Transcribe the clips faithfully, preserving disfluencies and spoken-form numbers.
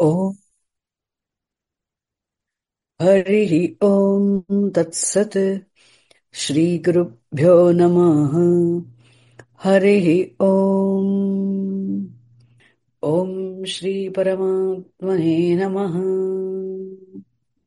Om Harihi Om Tat Sat Shri Gurubhyo Namaha Harihi Om Om Shri Paramatmane Namaha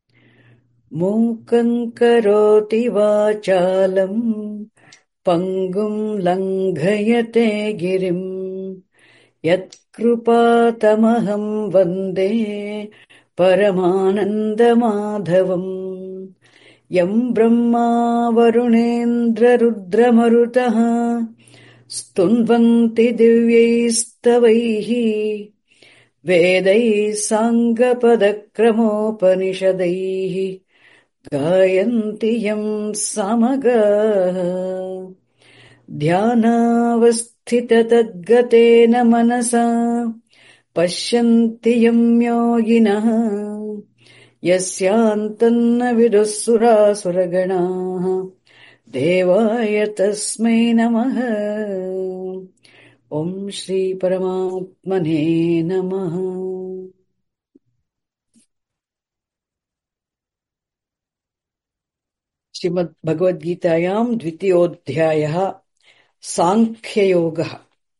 Mukhaṁ Karoti Vācālam Pangum Langhayate Girim Yat Krupatamaham Vande Paramananda Madhavam Yam Brahma Varunendra Rudra Marutaha Stunvanti Divyaistavaihi Vedai Sangapadakramopanisadaihi Gayanti Yam Samagaha Dhyanavasthita Tadgatena Manasa Pashyanti Yam Yoginaha Yasyantanna Vidusura Suraganaha Devaya Tasmai Namaha Om Shri Paramatmane Namaha Srimad Bhagavad Gitayam Dvitiyodhyayaha Sankhya Yoga.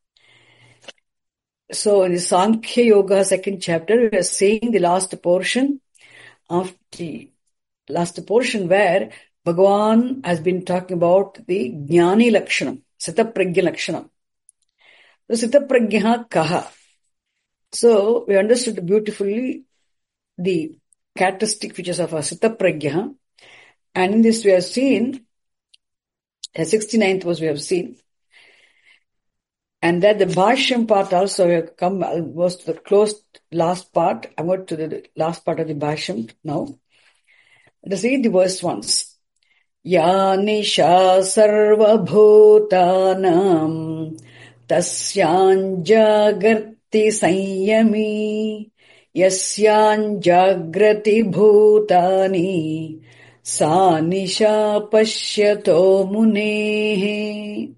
So in the Sankhya Yoga second chapter, we are seeing the last portion of the last portion where Bhagavan has been talking about the Jnani Lakshanam, Sitapragya Lakshanam. So Sitapragya Kaha. So we understood beautifully the characteristic features of a Sitapragya. And in this we have seen, the sixty-ninth verse we have seen, and that the Bhashyam part also we have come almost to the closed last part. I'm going to the last part of the Bhashyam now. Let us read the verse once. Ya nisha sarva bhutanam tasyan jagarti sanyami yasyan jagrati bhutani sa nisha pashyato munehe.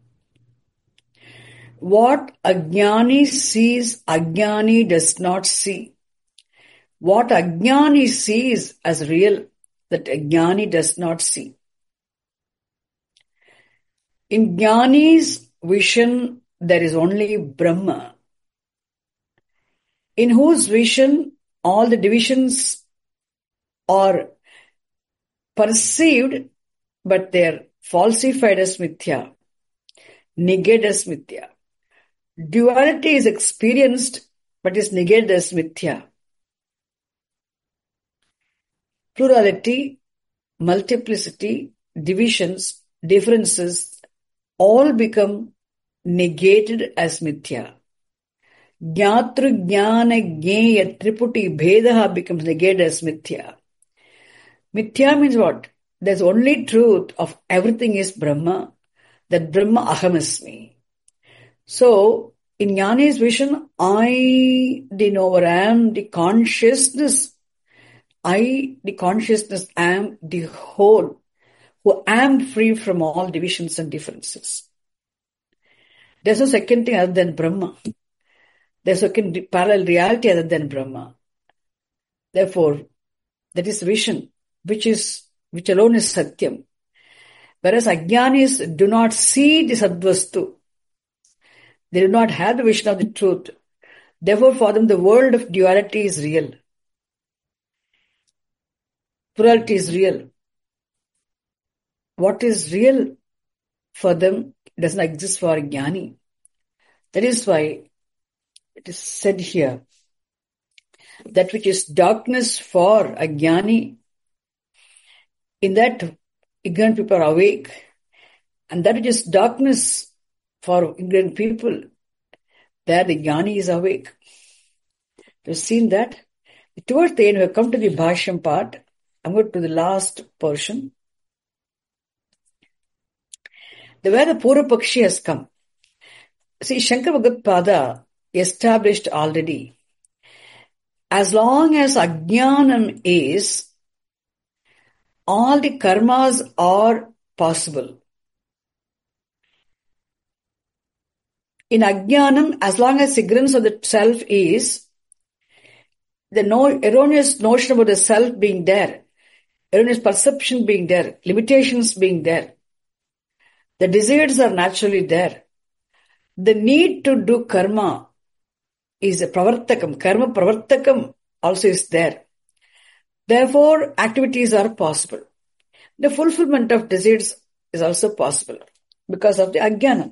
What Ajnani sees, Ajnani does not see. What Ajnani sees as real, that Ajnani does not see. In Jnani's vision, there is only Brahma, in whose vision all the divisions are perceived, but they are falsified as mithya, negated as mithya. Duality is experienced, but is negated as mithya. Plurality, multiplicity, divisions, differences, all become negated as mithya. Jnatru jnana jnaya triputi bhedaha becomes negated as mithya. Mithya means what? There's only truth of everything is Brahma, that Brahma ahamasmi. So, in Jnani's vision, I, the knower, am the consciousness. I, the consciousness, am the whole, who am free from all divisions and differences. There's no second thing other than Brahma. There's no second parallel reality other than Brahma. Therefore, that is vision, which is, which alone is Satyam. Whereas Ajnanis do not see the Sadvastu. They do not have the vision of the truth. Therefore, for them, the world of duality is real. Plurality is real. What is real for them does not exist for a Jnani. That is why it is said here, that which is darkness for a Jnani, in that ignorant people are awake. And that which is darkness for ignorant people, there the Jnani is awake. We've seen that. Towards the end, we have come to the Bhashyam part. I'm going to the last portion. The where the Purva Pakshi has come. See, Shankara Bhagavad established already. As long as Ajnanam is, all the karmas are possible. In Ajnanam, as long as ignorance of the self is, the no, erroneous notion about the self being there, erroneous perception being there, limitations being there. The desires are naturally there. The need to do karma is a pravartakam. Karma pravartakam also is there. Therefore, activities are possible. The fulfillment of desires is also possible because of the ajnana.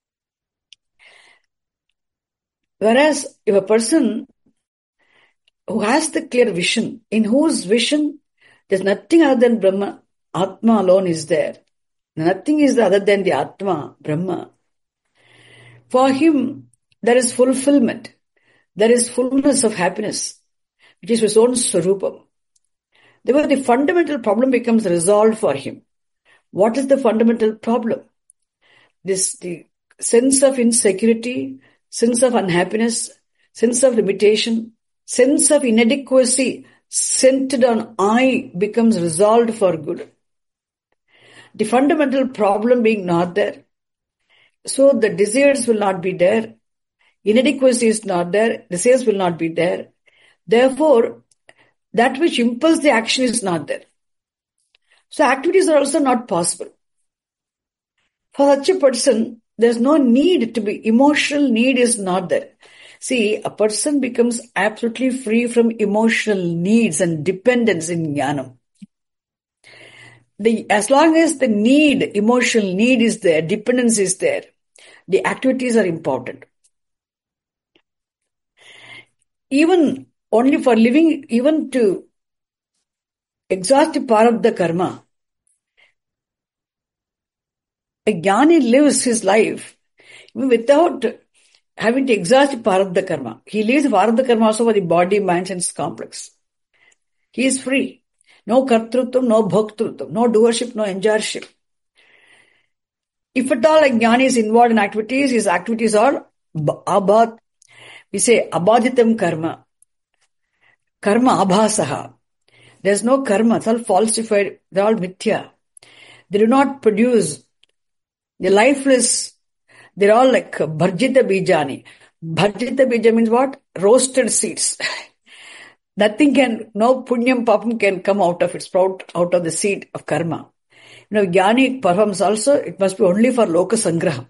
Whereas if a person who has the clear vision, in whose vision there's nothing other than Brahma, Atma alone is there. Nothing is other than the Atma, Brahma. For him, there is fulfillment. There is fullness of happiness, which is his own Swarupam. Therefore, the fundamental problem becomes resolved for him. What is the fundamental problem? This, the sense of insecurity, sense of unhappiness, sense of limitation, sense of inadequacy centered on I becomes resolved for good. The fundamental problem being not there. So the desires will not be there. Inadequacy is not there. Desires will not be there. Therefore, that which impels the action is not there. So activities are also not possible. For such a person, there's no need to be, emotional need is not there. See, a person becomes absolutely free from emotional needs and dependence in jnanam. The, as long as the need, emotional need is there, dependence is there, the activities are important. Even only for living, even to exhaust the prarabdha karma, a jnani lives his life without having to exhaust the prarabdha karma. He leaves the prarabdha karma also for the body, mind, and complex. He is free. No kartrutvam, no bhoktrutvam, no doership, no enjoyership. If at all a jnani is involved in activities, his activities are abad. We say abaditam karma. Karma abhasaha. There is no karma. It's all falsified. They're all mithya. They do not produce. They're lifeless. They're all like bharjita bijani. Bharjita bija means what? Roasted seeds. Nothing can, no punyam papam can come out of it, sprout out of the seed of karma. You know, jnani performs also, it must be only for loka sangraha.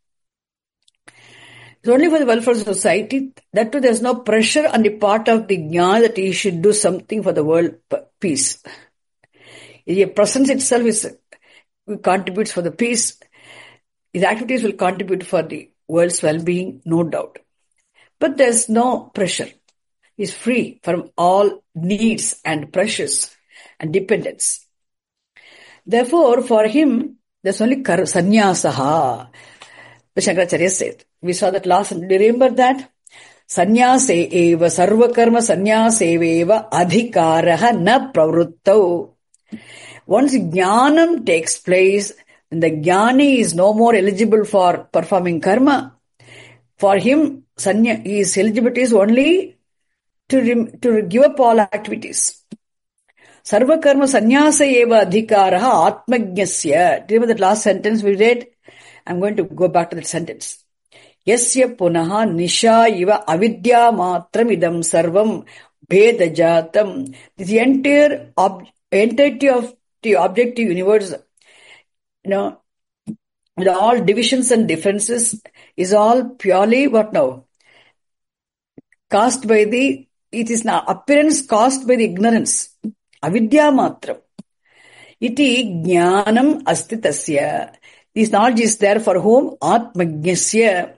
It's only for the welfare of society. That too, there's no pressure on the part of the jnana that he should do something for the world peace. His presence itself is, contributes for the peace. His activities will contribute for the world's well-being, no doubt. But there's no pressure. He's free from all needs and pressures and dependence. Therefore, for him, there's only kar- sannyasaha. The Shankaracharya said. We saw that last. Do you remember that? Sannyase eva sarva karma sannyase eva adhikaraha na pravruttau. Once jnanam takes place, then the jnani is no more eligible for performing karma. For him, sanya, his eligibility is only to, rem, to give up all activities. Sarva karma sannyasa eva adhikaraha atmajnasya. Do you remember that last sentence we read? I'm going to go back to that sentence. Yasya punaha nisha iva avidya matram idam sarvam bheda jatam. The entire ob- entirety of the objective universe, you know, with all divisions and differences, is all purely what now? Caused by the, it is now appearance caused by the ignorance. Avidya matram. Iti jnanam asti tasya. This knowledge is there for whom? Atmajnasya.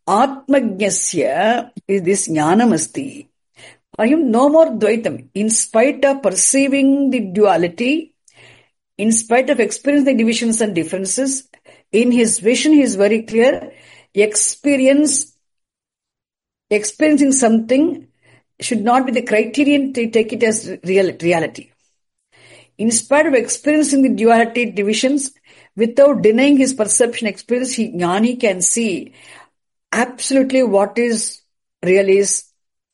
Atmajnasya is this jnanam asti. For him, no more dvaitam. In spite of perceiving the duality, in spite of experiencing the divisions and differences, in his vision he is very clear. Experience, experiencing something should not be the criterion to take it as real, reality. In spite of experiencing the duality divisions, without denying his perception experience, he, jnani can see absolutely what is real is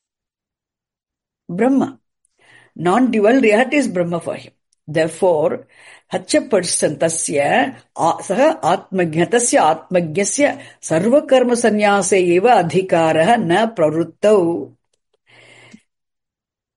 Brahma. Non-dual reality is Brahma for him. Therefore, such a person tasya saha atmajna tasya atmajnasya sarva karma sannyase eva adhikaraha na pravruttau.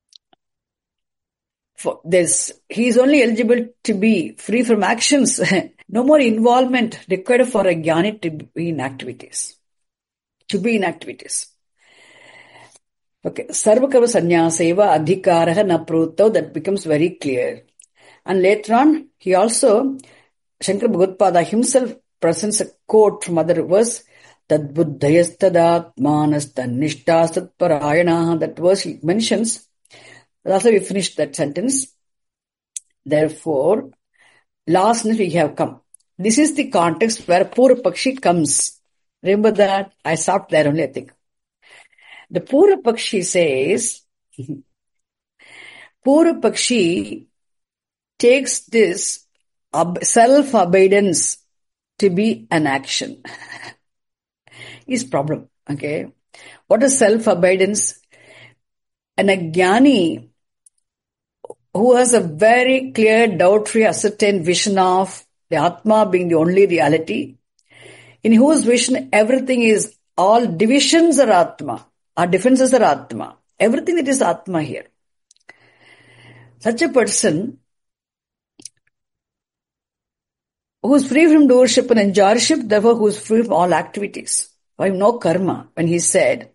for this, he is only eligible to be free from actions. No more involvement required for a jnani to be in activities. To be in activities. Okay. Sarvakarma sannyaseva adhikaraha na prutau, that becomes very clear. And later on, he also, Shankara Bhagavad himself presents a quote from other verse, Tad buddhayastadaatmanas tannishtastat parayanaha. That verse he mentions. Also we finished that sentence. Therefore, last night we have come. This is the context where Purva Pakshi comes. Remember that? I stopped there only, I think. The Purva Pakshi says, Purva Pakshi takes this self-abidance to be an action. His problem, okay? What is self-abidance? An ajnani who has a very clear, doubt-free, ascertained vision of the Atma being the only reality, in whose vision everything is, all divisions are Atma, our differences are Atma. Everything that is Atma here. Such a person who is free from doership and enjoyership, therefore who is free from all activities. Why no karma? When he said,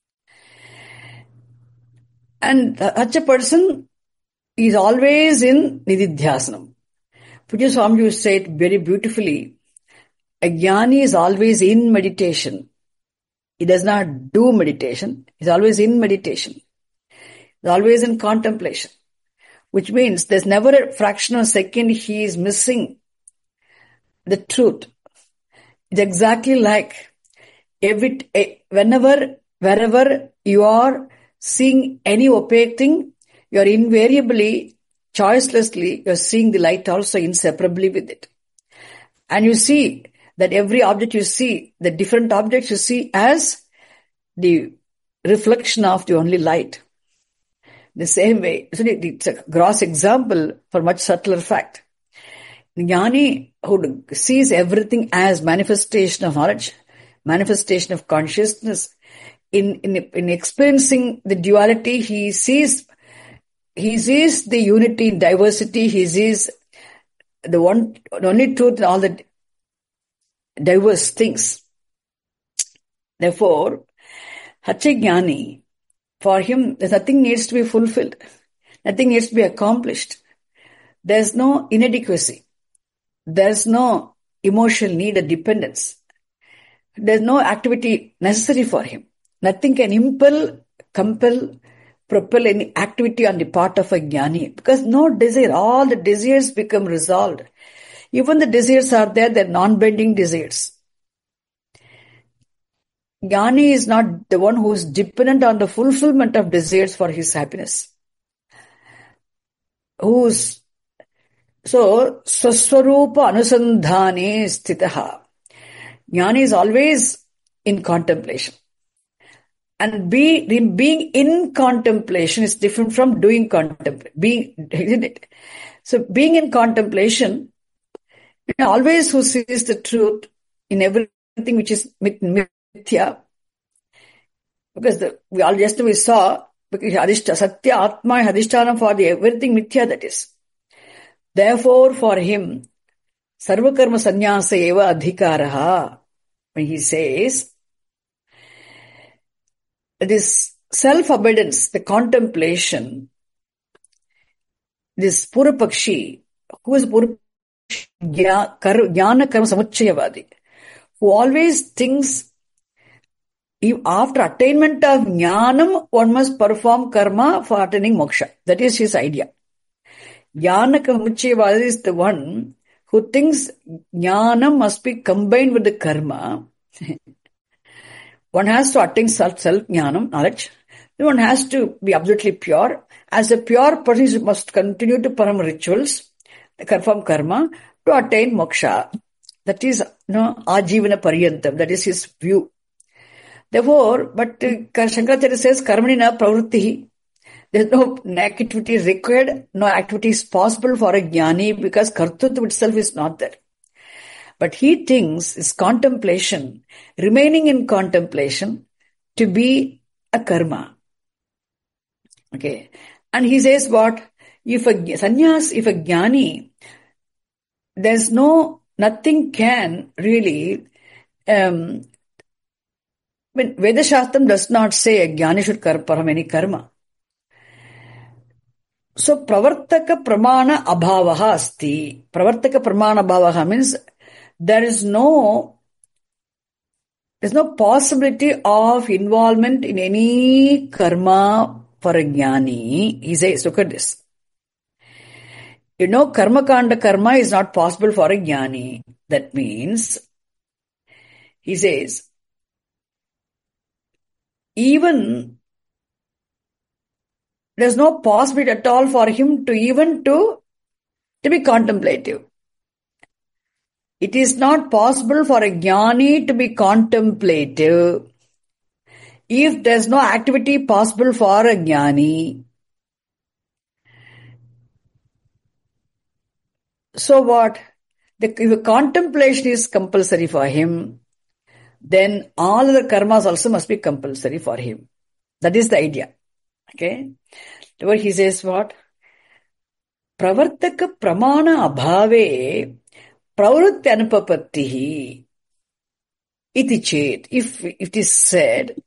and such a person is always in nididhyasanam. Pujya Swamiji said very beautifully, a jnani is always in meditation. He does not do meditation. He's always in meditation. He's always in contemplation. Which means there's never a fraction of a second he is missing the truth. It's exactly like every, whenever, wherever you are seeing any opaque thing, you are invariably, choicelessly, you are seeing the light also inseparably with it. And you see that every object you see, the different objects you see as the reflection of the only light. The same way, it's a gross example for much subtler fact. Jnani who sees everything as manifestation of knowledge, manifestation of consciousness, in, in, in experiencing the duality, he sees, he sees the unity in diversity, he sees the one, the only truth in all the diverse things. Therefore, Hachajnani, for him, there's nothing needs to be fulfilled. Nothing needs to be accomplished. There's no inadequacy. There's no emotional need or dependence. There's no activity necessary for him. Nothing can impel, compel, propel any activity on the part of a jnani. Because no desire, all the desires become resolved. Even the desires are there, they're non-bending desires. Jnani is not the one who is dependent on the fulfillment of desires for his happiness. Who's, so, Saswarupa Anusandhane Sthitaha. Jnani is always in contemplation. And be, being in contemplation is different from doing contemplation. Being, isn't it? So being in contemplation, always who sees the truth in everything which is mithya, because the, we all just we saw, because adhishta, satya, atma, adhisthana for the everything mithya that is. Therefore, for him, sarvakarma sannyasa eva adhikaraha, when he says, this self-abidance, the contemplation, this Purva Pakshi, who is Purva Jnana Karma Samuchayavadi, who always thinks after attainment of jnanam, one must perform karma for attaining moksha. That is his idea. Jnana Samuchayavadi is the one who thinks jnanam must be combined with the karma. One has to attain self-jnanam, knowledge. Then one has to be absolutely pure. As a pure person, must continue to perform rituals, perform karma, to attain moksha. That is, you know, ajivana paryantam. That is his view. Therefore, but uh, Shankaracharya says, karmani na pravrittihi. There is no activity required, no activity is possible for a jnani because kartritva itself is not there. But he thinks his contemplation, remaining in contemplation, to be a karma. Okay. And he says what? If a sannyas, if a jnani, there's no, nothing can really, um, I mean, Veda Shastram does not say a jnani should perform any karma. So, pravartaka pramana abhavaha asti. Pravartaka pramana abhavaha means there is no, there's no possibility of involvement in any karma for a jnani. He says, look at this. You know, karma kanda karma is not possible for a jnani. That means, he says, even there's no possibility at all for him to even to, to be contemplative. It is not possible for a jnani to be contemplative if there's no activity possible for a jnani. So what? The, if the contemplation is compulsory for him, then all other karmas also must be compulsory for him. That is the idea. Okay? Therefore he says what? Pravartaka pramana abhave pravritti anupapattihi iti chet. If it is said,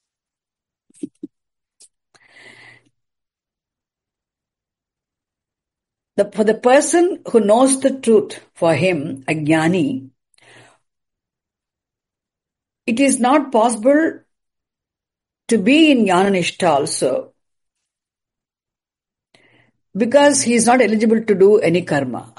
the, for the person who knows the truth, for him, a jnani, it is not possible to be in jnana-nishtha also, because he is not eligible to do any karma.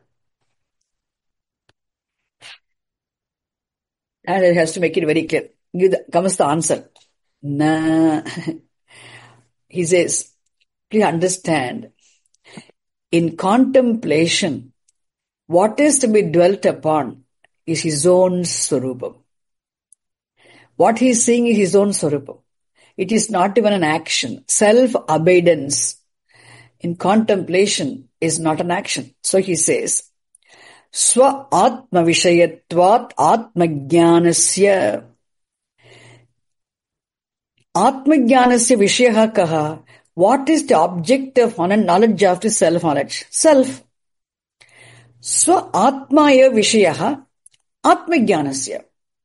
And it has to make it very clear. Give the, comes the answer. Nah. He says, please understand, in contemplation, what is to be dwelt upon is his own swarupam. What he is seeing is his own swarupam. It is not even an action. Self-abidance in contemplation is not an action. So he says, Swa atma vishayatvat atma jnanasya. Atma jnanasya vishayaha kaha. What is the object of knowledge of the self-knowledge? Self. Swa atmaya vishayaha atma jnanasya.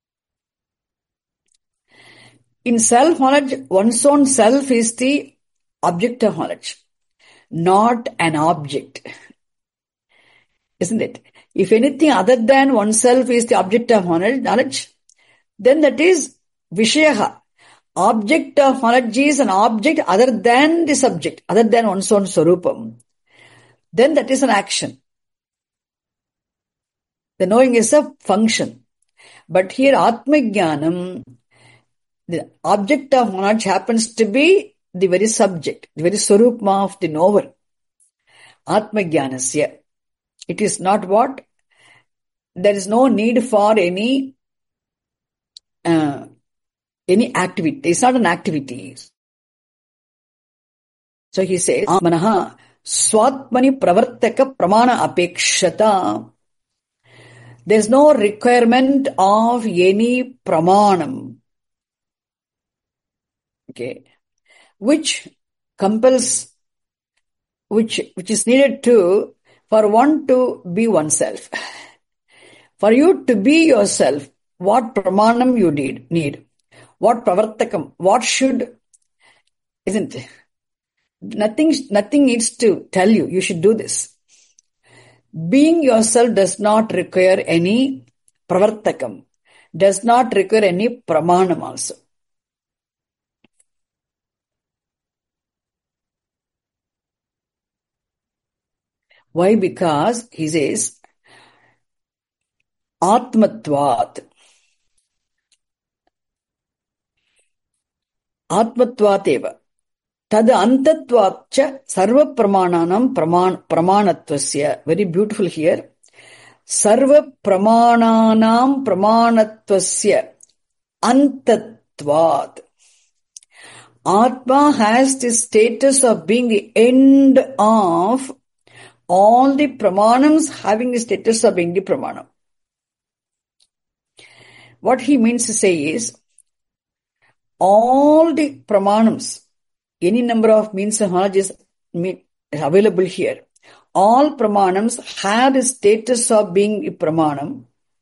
In self-knowledge, one's own self is the object of knowledge, not an object. Isn't it? If anything other than oneself is the object of knowledge, then that is vishayaha. Object of knowledge is an object other than the subject, other than one's own swarupam. Then that is an action. The knowing is a function. But here Atma Jnanam, the object of knowledge happens to be the very subject, the very swarupma of the knower. Atma Jnanasya. It is not what? There is no need for any uh, any activity. It's not an activity. So he says, Manaha swatmani pravartaka pramana apekshata. There is no requirement of any pramanam. Okay. Which compels, which, which is needed to, for one to be oneself. For you to be yourself, what pramanam you need, need? What pravartakam? What should, isn't it? Nothing, nothing needs to tell you, you should do this. Being yourself does not require any pravartakam, does not require any pramanam also. Why? Because he says, Atmatvat. Atmatvat eva. Tad antatvatcha sarva pramananam praman, pramanatvasya. Very beautiful here. Sarva pramananam pramanatvasya. Antatvat. Atma has the status of being the end of all the pramanams, having the status of being the pramanam. What he means to say is, all the pramanams, any number of means of knowledge is, is available here. All pramanams have the status of being a pramanam.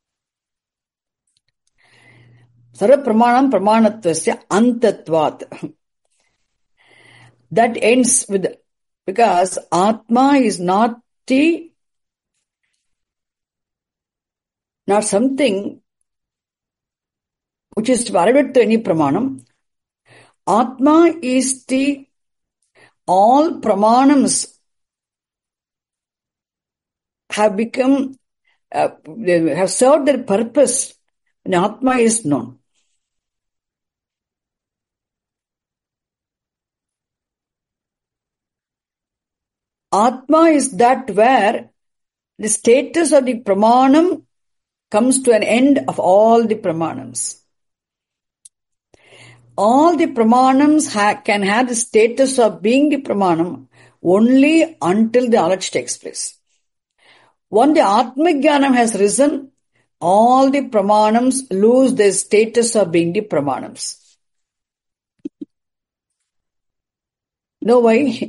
Sarva pramanam pramanatvasya antatvat. That ends with, because Atma is not the, not something which is varied to any pramanam. Atma is the, all pramanams have become, uh, they have served their purpose when Atma is known. Atma is that where the status of the pramanam comes to an end of all the pramanams. All the pramanams ha- can have the status of being the pramanam only until the knowledge takes place. Once the Atmajnanam has risen, all the pramanams lose their status of being the pramanams. Know why?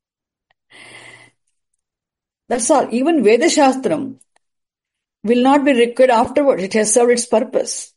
That's all. Even Veda Shastram will not be required afterwards. It has served its purpose.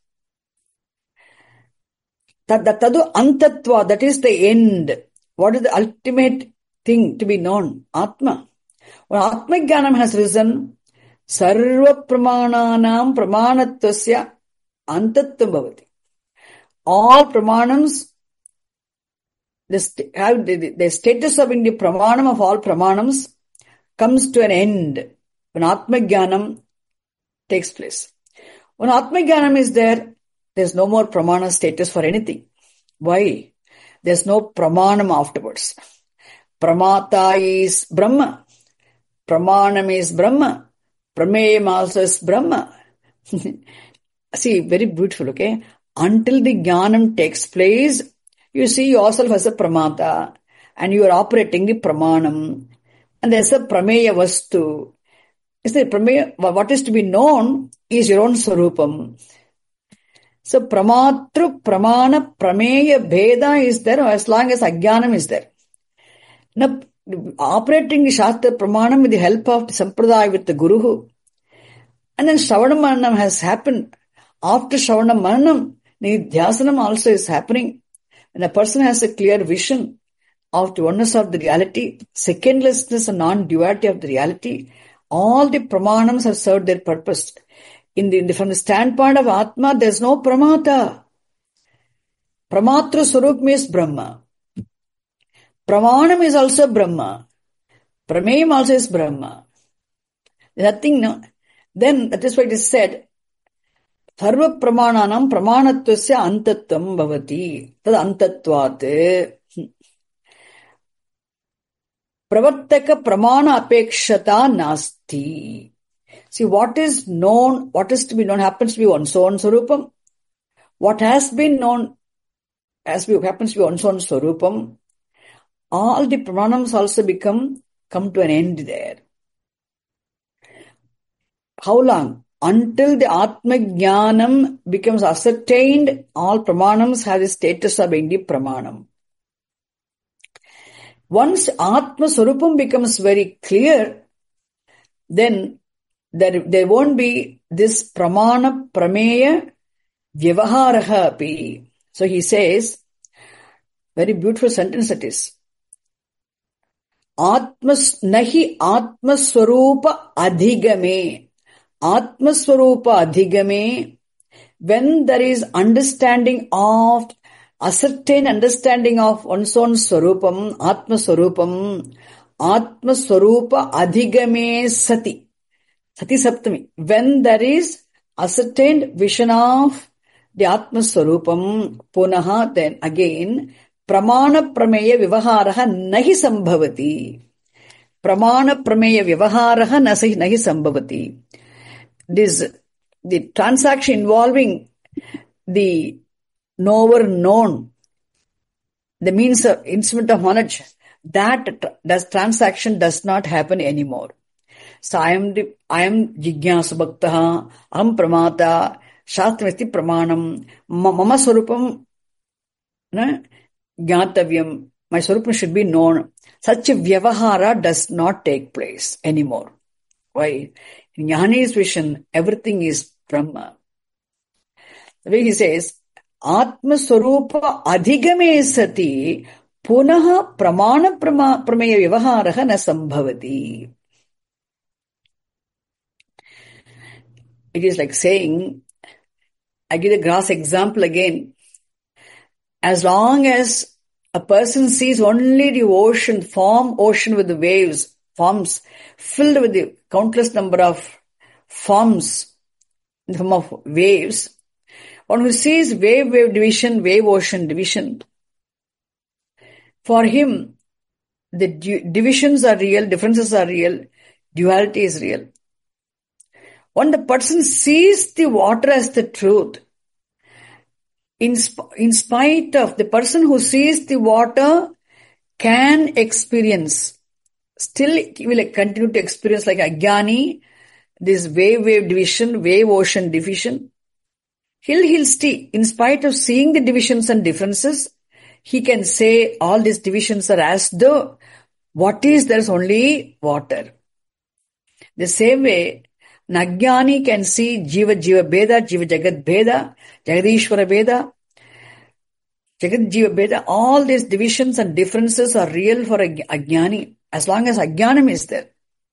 That, that tadu antatva, that is the end. What is the ultimate thing to be known? Atma. When Atmajnanam has risen, sarva pramananam pramanatvasya antatvam bhavati. All pramanams, the, have the, the status of being the pramanam of all pramanams comes to an end when Atmajnanam takes place. When Atmajnanam is there, there's no more pramana status for anything. Why? There's no pramanam afterwards. Pramata is Brahma. Pramanam is Brahma. Prameyam also is Brahma. See, very beautiful, okay? Until the jnanam takes place, you see yourself as a pramata and you are operating the pramanam. And there's a prameya vastu. Is the prameya, what is to be known is your own sarupam. So pramatru, pramana, prameya, bheda is there as long as ajnanam is there. Now, operating the shastra pramanam with the help of the sampradaya with the guru. And then Shravana Maranam has happened. After Shravana Maranam, Nidhyasanam also is happening. When a person has a clear vision of the oneness of the reality, secondlessness and non-duality of the reality, all the pramanams have served their purpose. In the, in the, from the standpoint of Atma, there is no pramata. Pramatru Swarup means Brahma. Pramanam is also Brahma. Prameyam also is Brahma. Nothing, no. Then, that is why it is said, Sarva pramananam pramanatvasya antatvam bhavati. Tad antatvat. Pravartaka pramana apekshata nasti. See, what is known, what is to be known happens to be one's own sarupam. What has been known as be, happens to be one's own sarupam. All the pramanams also become, come to an end there. How long? Until the Atmajnanam becomes ascertained, all pramanams have the status of being the pramanam. Once Atma Swarupam becomes very clear, then there, there won't be this pramana, prameya, vyavaharaha api. So he says, very beautiful sentence it is. Atmas, nahi Atma Swarupa adhigame. Atma Swarupa adhigame. When there is understanding of, ascertained understanding of one's own Swarupam, Atma Swarupam, Atma Swarupa adhigame sati. Sati Saptami. When there is ascertained vision of the Atma Swarupam, punaha, then again, pramana prameya vivaharaha nahi sambhavati. Pramana prameya vivaharaha nahi sambhavati. This, the transaction involving the knower known, the means of instrument of knowledge, that does, transaction does not happen anymore. So I am the, I am Jignyasa Bhaktaha, Aham Pramata, Shastramasti Pramanam, Mama Swarupam, Jnatavyam, my Swarupam should be known. such a vyavahara does not take place anymore. Why? In Jnani's vision, everything is Brahma. The way he says, Atma Swarupa Adhigame Sati Punaha Pramana Prameya Vyavaharaha Na Sambhavati. It is like saying, I give the grass example again. As long as a person sees only the ocean, form ocean with the waves, forms filled with the countless number of forms in the form of waves, one who sees wave, wave division, wave, ocean division, for him, the du- divisions are real, differences are real, duality is real. When the person sees the water as the truth, in, sp- in spite of the person who sees the water can experience, still he will continue to experience like Ajnani, this wave, wave division, wave, ocean division. He'll, he'll see, in spite of seeing the divisions and differences, he can say all these divisions are as though what is there's only water. The same way, Najnani can see Jiva Jiva Bheda, Jiva Jagat Bheda, Jagadishwara Bheda, Jagat Jiva Bheda. All these divisions and differences are real for Ajnani, as long as Ajnanam is there.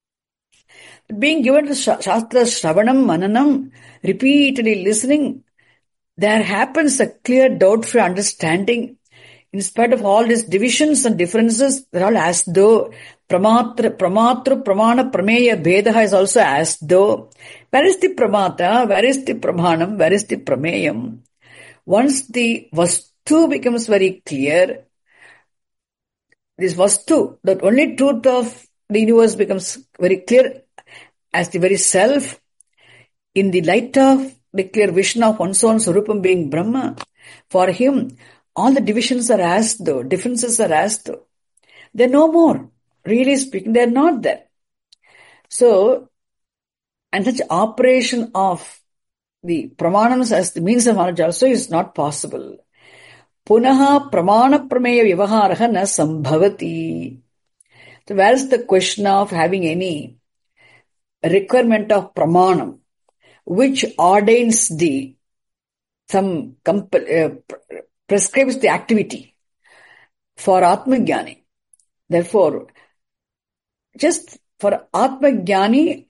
But being given to Shastra Shravanam, Mananam, repeatedly listening, there happens a clear doubt-free understanding. In spite of all these divisions and differences, they're all as though Pramatra, Pramatra, Pramana, Prameya, Bhedaha is also as though. Where is the Pramata? Where is the Pramanam? Where is the Prameyam? Once the Vastu becomes very clear, this Vastu, the only truth of the universe becomes very clear as the very self, in the light of the clear vision of one's own Swarupam being Brahma. For him, all the divisions are as though, differences are as though. They're no more. Really speaking, they're not there. So, and such operation of the pramanams as the means of knowledge also is not possible. Punaha pramana prameya vyavaharaha na sambhavati. So where is the question of having any requirement of pramanam, which ordains the, some compel, uh, prescribes the activity for Atmajnani. Therefore, just for Atmajnani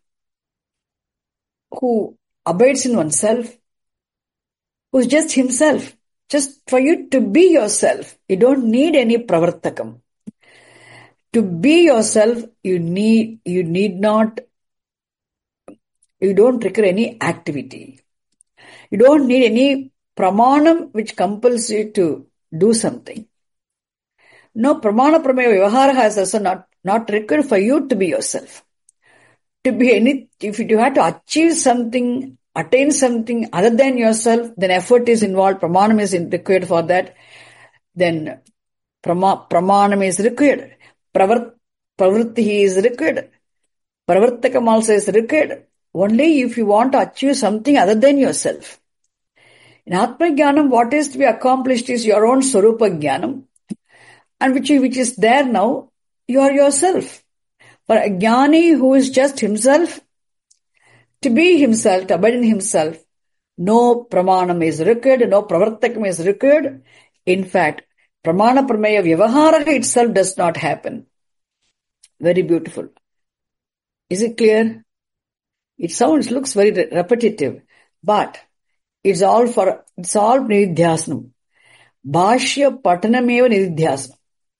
who abides in oneself, who's just himself, just for you to be yourself, you don't need any pravartakam. To be yourself, you need, you need not, you don't require any activity. You don't need any pramanam which compels you to do something. No, pramana prameya vyavahara has also not, not required for you to be yourself. To be any, if you have to achieve something, attain something other than yourself, then effort is involved, pramanam is required for that, then prama, pramanam is required, Pravart, pravritti is required, pravartakam also is required, only if you want to achieve something other than yourself. In Atmajnanam, what is to be accomplished is your own Swarupa Jnanam, and which, which is there now, you are yourself. For a Jnani who is just himself, to be himself, to abide in himself, no pramanam is required, no pravartakam is required. In fact, pramana prameya vyavahara itself does not happen. Very beautiful. Is it clear? It sounds, looks very repetitive, but it's all for, it's all nididhyasanam. Bhashya patanameva nididhyasanam.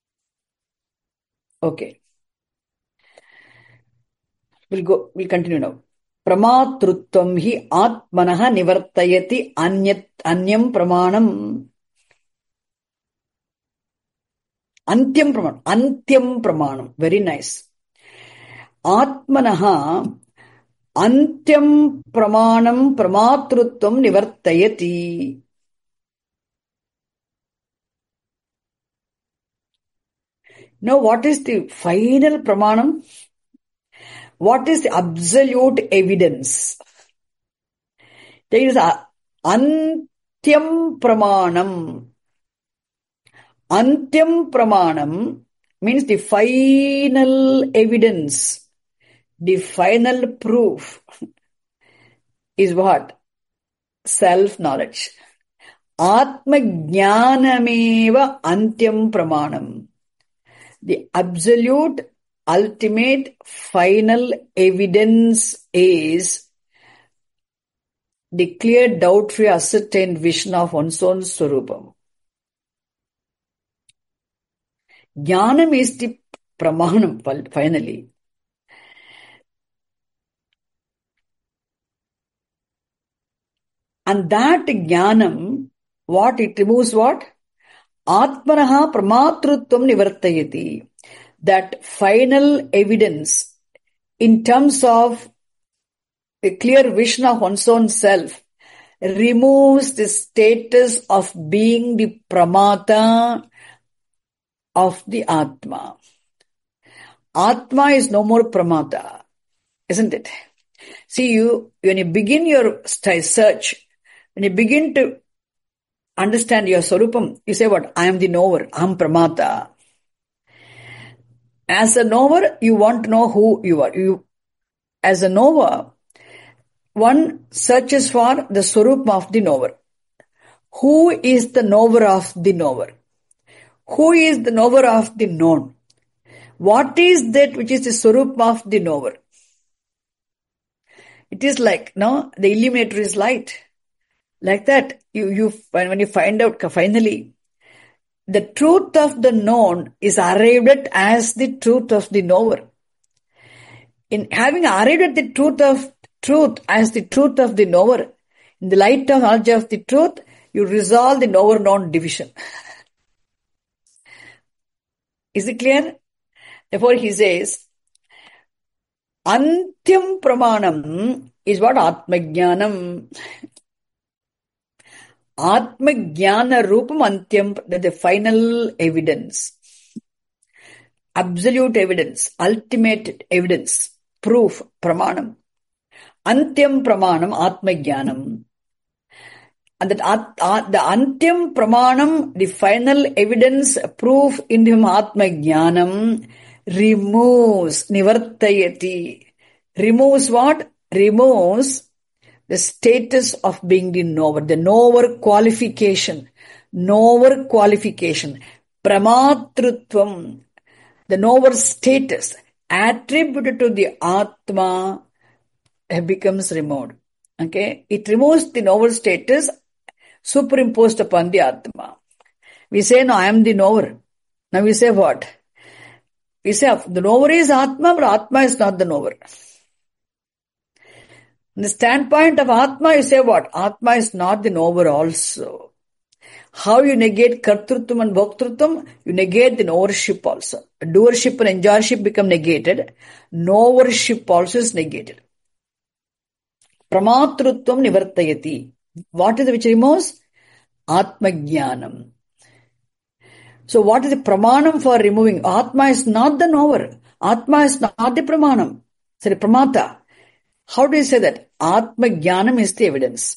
Okay. We'll go, we'll continue now. Pramatrutvam hi atmanaha nivartayati anyat anyam pramanam. Antyam pramanam. Antyam pramanam. Very nice. Atmanaha antyam pramanam pramatrutvam nivartayati. Now what is the final pramanam? What is the absolute evidence? There is a antyam pramanam. Antyam pramanam means the final evidence, the final proof is what? Self-knowledge. Atma jnanameva antyam pramanam. The absolute, ultimate, final evidence is the clear, doubt-free, ascertained vision of one's own Swarupam. Jnanam is the pramanam, finally. And that jnanam, what it removes what? Atmanaha pramatrutvam nivartayati. That final evidence in terms of a clear vision of one's own self removes the status of being the pramata of the Atma. Atma is no more pramata, isn't it? See, you when you begin your search, when you begin to understand your Swarupam, you say what? I am the knower, I am pramata. As a knower, you want to know who you are. You, as a knower, one searches for the Swarup of the knower. Who is the knower of the knower? Who is the knower of the known? What is that which is the Swarup of the knower? It is like, no, the illuminator is light. Like that, you, you, when you find out finally, the truth of the known is arrived at as the truth of the knower. In having arrived at the truth of truth as the truth of the knower, in the light of knowledge of the truth, you resolve the knower-known division. Is it clear? Therefore he says, Antyam Pramanam is what? Atmajnanam. Atmajnana Rupam Antyam, the final evidence. Absolute evidence, ultimate evidence, proof, Pramanam. Antyam Pramanam, Atmajnanam. And that at, at, the Antyam Pramanam, the final evidence, proof in him Atmajnanam, removes, nivartayati. Removes what? Removes the status of being the knower, the knower qualification, knower qualification, pramatrutvam, the knower status attributed to the Atma becomes removed. Okay, it removes the knower status superimposed upon the Atma. We say, no, I am the knower. Now we say what? We say the knower is Atma, but Atma is not the knower. From the standpoint of Atma, you say what? Atma is not the knower also. How you negate Kartrutvam and Bhoktrutvam? You negate the knowership also. Doership and enjoyership become negated. Knowership also is negated. Pramatrutvam nivartayati. What is it which removes? Atmajnanam. So what is the pramanam for removing? Atma is not the knower. Atma is not the pramanam. Sorry, pramata. How do you say that? Atma Jnanam is the evidence.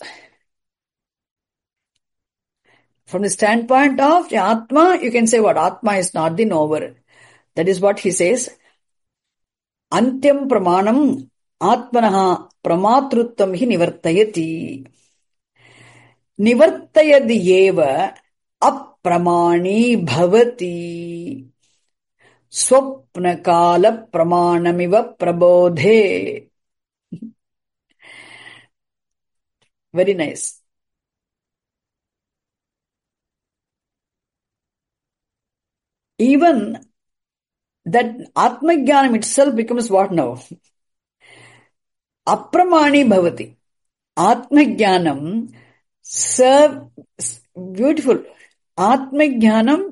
From the standpoint of the Atma, you can say what? Atma is not the knower. That is what he says. Antyam Pramanam Atmanaha Pramatruttam hi nivartayati. Nivartayadi eva apramani bhavati. Swapna kala pramanamiva prabodhe. Very nice. Even that Atmajnanam itself becomes what now? Apramani bhavati. Atmajnanam serve, beautiful. Atmajnanam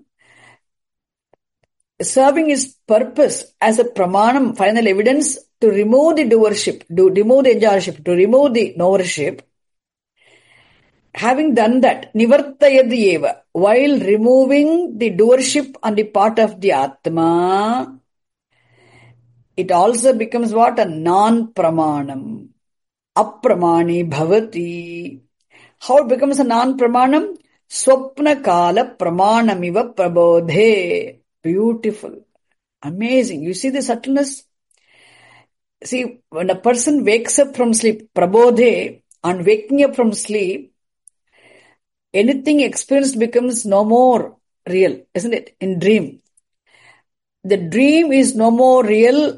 serving its purpose as a pramanam, final evidence to remove the doership, to remove the enjoyership, to remove the knowership. Having done that, nivartayadi eva, while removing the doership on the part of the Atma, it also becomes what? A non-pramanam. Apramani bhavati. How it becomes a non-pramanam? Swapna kala pramanamiva prabodhe. Beautiful. Amazing. You see the subtleness? See, when a person wakes up from sleep, prabodhe, on waking up from sleep, anything experienced becomes no more real, isn't it? In dream. The dream is no more real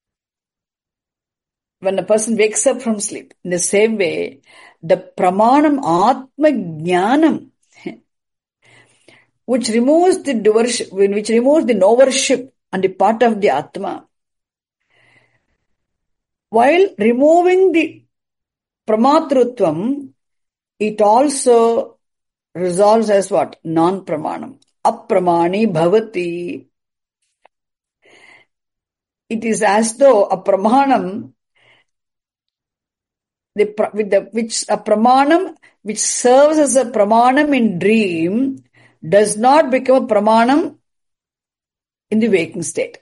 when a person wakes up from sleep. In the same way, the pramanam atma jnanam, which removes the doership, which removes the knowership on the part of the atma, while removing the pramatrutvam, it also resolves as what? Non-pramanam. Apramani bhavati. It is as though a pramanam, the, with the, which a pramanam which serves as a pramanam in dream does not become a pramanam in the waking state.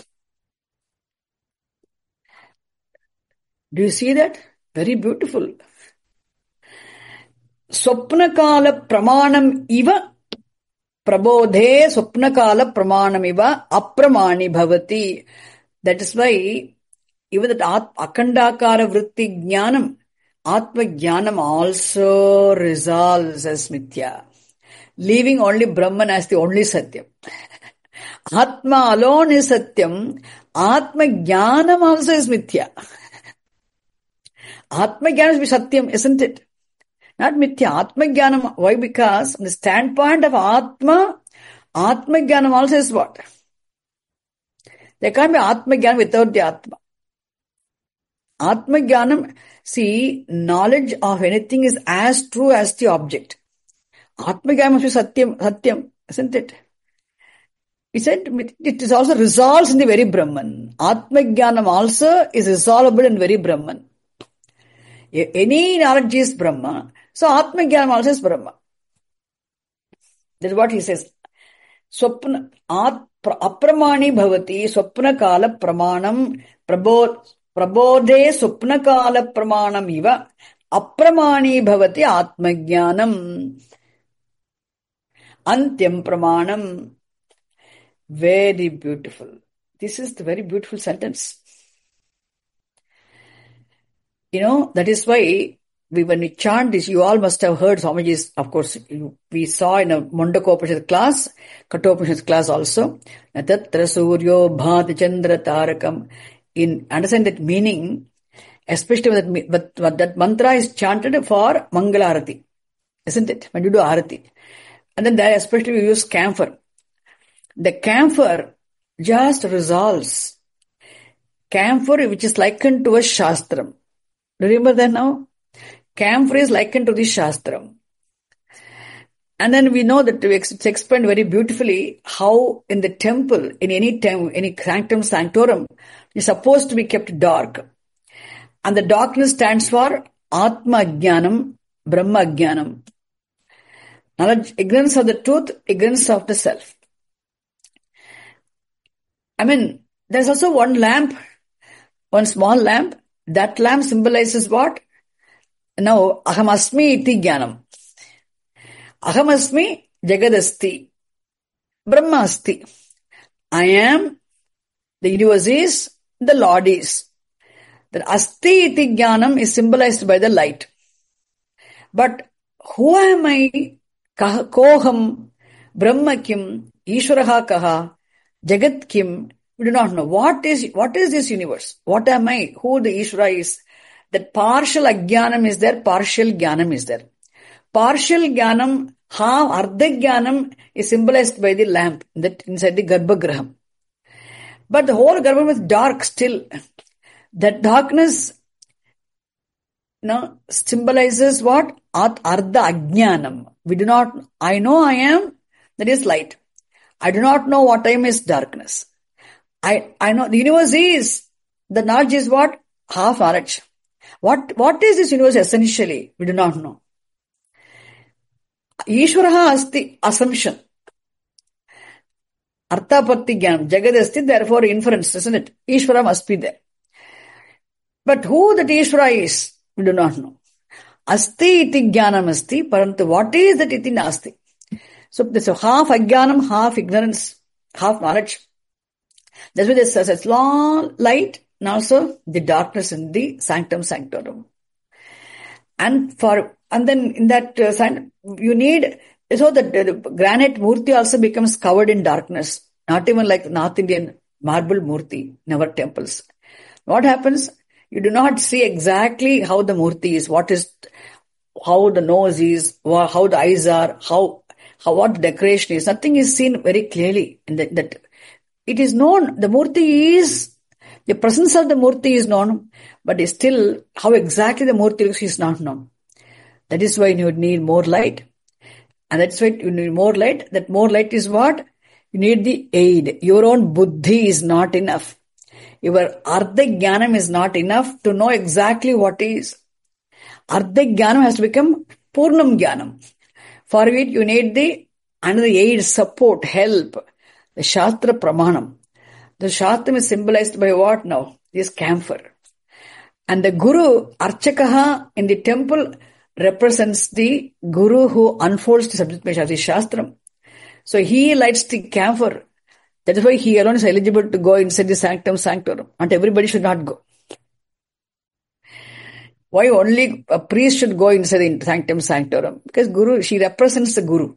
Do you see that? Very beautiful. Swapnakala pramanam iva prabodhe swapnakala pramanam iva apramani bhavati. That is why even that akandakara vritti jnanam, atma jnanam also resolves as mithya, leaving only Brahman as the only satyam. Atma alone is satyam, atma jnanam also is mithya. Atma jnanam is satyam, isn't it? Not mithya, atma jnanam. Why? Because from the standpoint of atma, atma jnanam also is what? There can't be atma jnanam without the atma. Atma jnanam, see, knowledge of anything is as true as the object. Atma jnanam must be satyam, satyam, isn't it? He said it is also resolves in the very Brahman. Atma jnanam also is resolvable in very Brahman. Any knowledge is Brahma, so Atma jnanam also is Brahma. That's what he says. Swapna, at, apramani bhavati, swapna kala pramanam, prabodh, prabodhe swapna kala pramanam iva, apramani bhavati atma jnanam, antyam pramanam. Very beautiful. This is the very beautiful sentence. You know, that is why we, when we chant this, you all must have heard Swamiji's, of course, you, we saw in a Mundakopanishad class, Kathopanishad class also, Natatra Suryo Bhati Chandra Tarakam. In understand that meaning, especially when that, when that mantra is chanted for Mangala Arati, isn't it? When you do Arati. And then there especially we use camphor. The camphor just resolves. Camphor, which is likened to a Shastram. Remember that now? Camphor is likened to the Shastram. And then we know that it's explained very beautifully how in the temple, in any temple, any sanctum sanctorum, is supposed to be kept dark. And the darkness stands for Atma Jnanam, Brahma Jnanam. Knowledge, ignorance of the truth, ignorance of the self. I mean, there's also one lamp, one small lamp. That lamp symbolizes what? Now, ahamasmi iti jnanam. Ahamasmi jagadasti. Brahmasti. I am, the universe is, the Lord is. The asti iti jnanam is symbolized by the light. But who am I? Koham, Brahma kim, Ishwaraha kaha, Jagat kim, we do not know. What is, what is this universe? What am I? Who the Ishvara is? That partial ajnanam is there, partial jnanam is there. Partial jnanam, half, ardha jnanam is symbolized by the lamp that inside the Garbhagraham. But the whole Garbhagraham is dark still. That darkness, you know, symbolizes what? At ardha ajnanam. We do not, I know I am, that is light. I do not know what I am is darkness. I, I know the universe is, the knowledge is what? Half knowledge. What, what is this universe essentially? We do not know. Ishwaraha asti, assumption. Arthapatti jnanam. Jagad asti, therefore inference, isn't it? Ishwara must be there. But who that Ishwara is? We do not know. Asti iti jnanam asti, parantu what is that iti nasti? So there's a half ajnanam, half ignorance, half knowledge. That's why there's such long light and also the darkness in the sanctum sanctorum. And for and then in that uh, you need, so that the granite murti also becomes covered in darkness. Not even like North Indian marble murti in our temples. What happens? You do not see exactly how the murti is, what is, how the nose is, how the eyes are, how, how what the decoration is. Nothing is seen very clearly. In that, that it is known. The murti is, the presence of the murti is known, but still how exactly the murti looks is not known. That is why you need more light. And that's why you need more light. That more light is what? You need the aid. Your own buddhi is not enough. Your Ardha Jnanam is not enough to know exactly what is. Ardha Jnanam has to become Purnam Jnanam. For it, you need the another aid, support, help. The Shastra Pramanam. The Shastram is symbolized by what now? This camphor. And the Guru, Archakaha in the temple represents the Guru who unfolds the subject matter of the Shastram. So he lights the camphor. That is why he alone is eligible to go inside the sanctum sanctorum. And everybody should not go. Why only a priest should go inside the sanctum sanctorum? Because Guru, she represents the Guru.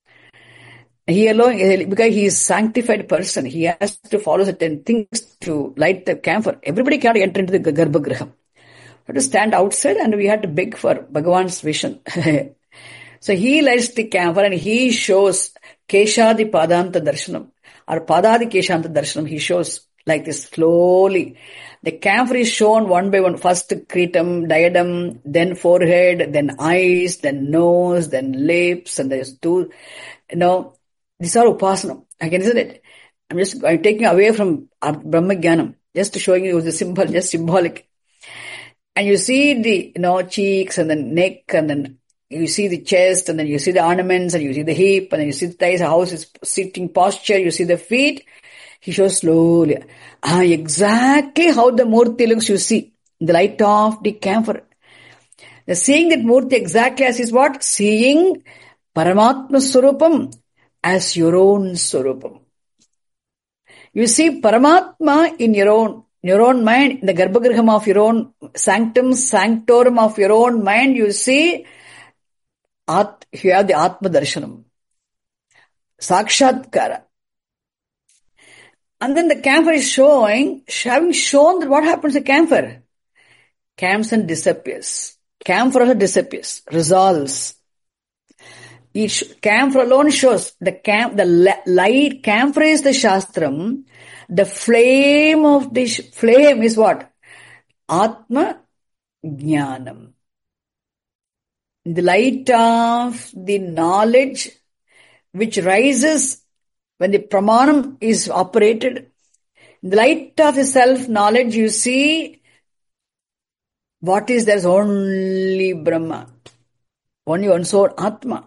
He alone, because he is a sanctified person, he has to follow certain things to light the camphor. Everybody cannot enter into the Garbhagriha. We have to stand outside and we have to beg for Bhagavan's vision. So he lights the camphor and he shows Keshadi Padanta Darshanam. Or Padadi Keshanta Darshanam, he shows like this slowly. The camphor is shown one by one. First kritam, diadem, then forehead, then eyes, then nose, then lips, and there's two, you know, these are upasana. I can say that. I'm just, I'm taking away from Brahma Jnanam, just showing you the symbol, just symbolic. And you see the, you know, cheeks and the neck, and then you see the chest, and then you see the ornaments, and you see the hip, and then you see the thighs, how is sitting posture, you see the feet. He shows slowly. Ah, exactly how the Murti looks, you see. In the light of the camphor. The seeing that Murti exactly as is what? Seeing Paramatma Swarupam as your own Swarupam. You see Paramatma in your own, in your own mind, in the Garbhagriham of your own sanctum, sanctorum of your own mind, you see, at, you have the Atma Darshanam. Sakshatkara. And then the camphor is showing, having shown that what happens to camphor? Comes and disappears. Camphor also disappears, resolves. Each camphor alone shows the cam, the light, camphor is the Shastram. The flame of the sh- flame is what? Atma Jnanam. The light of the knowledge which rises when the Pramanam is operated. In the light of the self-knowledge, you see what is there is only Brahma. Only one soul, Atma.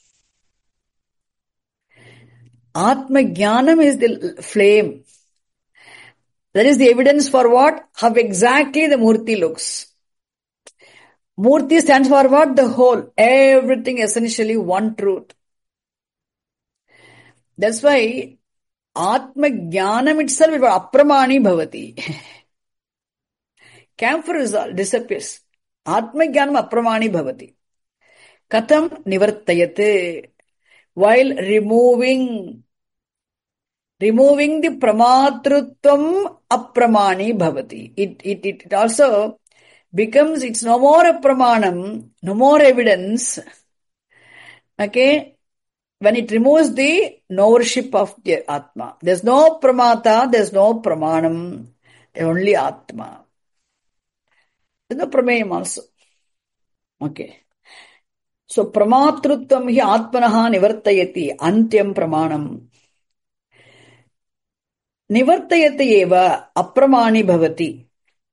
Atma Jnanam is the flame. That is the evidence for what? How exactly the Murti looks. Murti stands for what? The whole. Everything essentially one truth. That's why Atma Jnanam itself is Apramani Bhavati. Camphor is all, disappears. Atma Jnanam Apramani Bhavati. Katham Nivartayate. While removing Removing the Pramatrutvam Apramani Bhavati. It, it, it also becomes, it's no more a Pramanam, no more evidence. Okay? When it removes the knowership of the Atma. There's no Pramata, there's no Pramanam, there's only Atma. There's no Prameyam also. Okay. So Pramatrutvam hi Atmanaha Nivartayati Antyam Pramanam. Nivartayate eva apramani bhavati.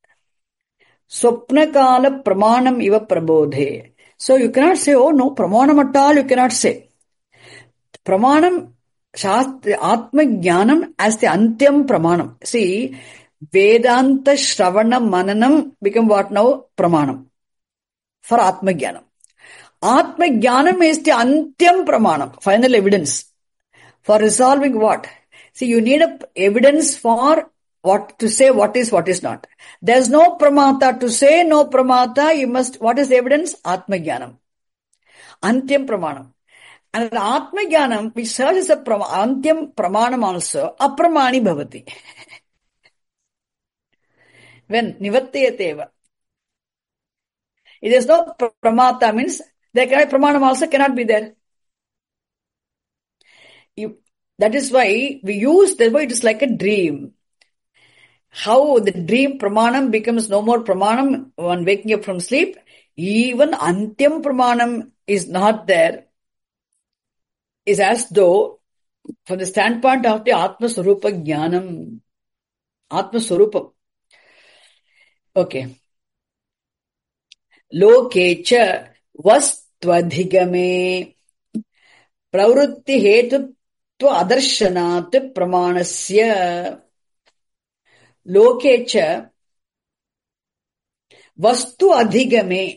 Swapnakala pramanam iva prabodhe. So you cannot say, oh no, pramanam at all, you cannot say. Pramanam, Shastra, Atma Jnanam as the Antyam Pramanam. See, Vedanta Shravana Mananam become what now? Pramanam. For Atma Jnanam. Atma Jnanam is the Antyam Pramanam, final evidence. For resolving what? See, you need a evidence for what to say, what is, what is not. There's no pramata to say, no pramata. You must, what is the evidence? Atma Jnanam. Antyam Pramanam. And the Atma Jnanam, which serves as a prama, Antyam Pramanam also, Apramani Bhavati. When Nivattayateva. If there's no pramata, means there can be pramanam also cannot be there. You, that is why we use, that's why it is like a dream. How the dream pramanam becomes no more pramanam when waking up from sleep. Even antyam pramanam is not there. Is as though, from the standpoint of the Atma Swarupa Jnanam. Atma Swarupa. Okay. Loke cha vastvadhigame pravrutti hetutva adarshanaat pramanasya. Loke cha vastu adhigame.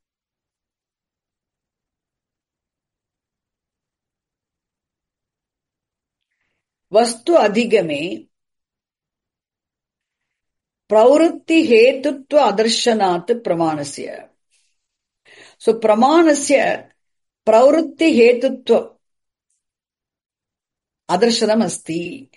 Vastu adhigame pravrutti hetutva adarshanaat pramanasya. So pramanasya pravrutti hetutva adarshanam asti.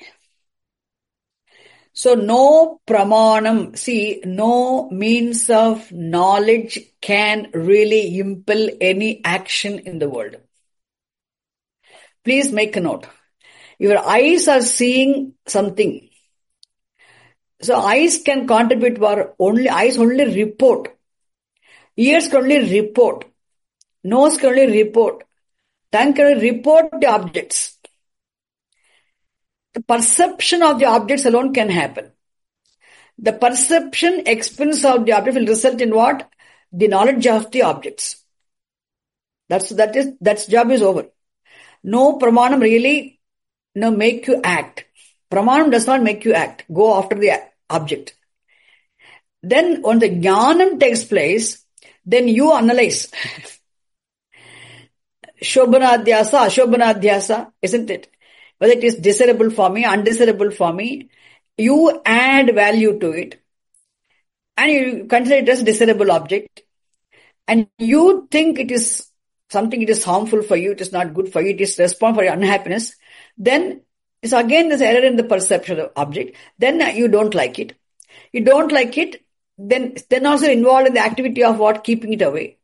So no pramanam, see, no means of knowledge can really impel any action in the world. Please make a note. Your eyes are seeing something. So eyes can contribute for only, eyes only report. Ears can only report. Nose can only report. Tongue can only report the objects. The perception of the objects alone can happen. The perception experience of the object will result in what? The knowledge of the objects. That's, that is, that's job is over. No pramanam really, no, make you act. Pramanam does not make you act. Go after the object. Then when the jnanam takes place, then you analyze. Shobhanadhyasa, Ashobhanadhyasa, isn't it? Whether it is desirable for me, undesirable for me, you add value to it. And you consider it as a desirable object. And you think it is something, it is harmful for you, it is not good for you, it is responsible for your unhappiness. Then it's again this error in the perception of the object. Then you don't like it. You don't like it, then, then also involved in the activity of what? Keeping it away.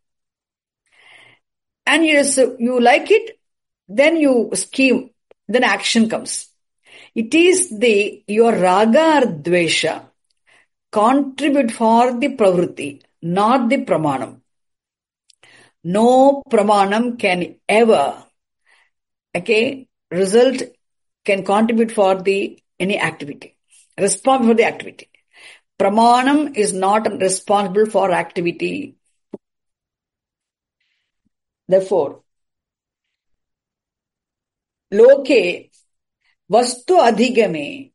And yes, you like it, then you scheme, then action comes. It is the, your raga or dvesha contribute for the pravrutti, not the pramanam. No pramanam can ever, okay, result, can contribute for the, any activity, respond for the activity. Pramanam is not responsible for activity. Therefore, loke vastu adhigame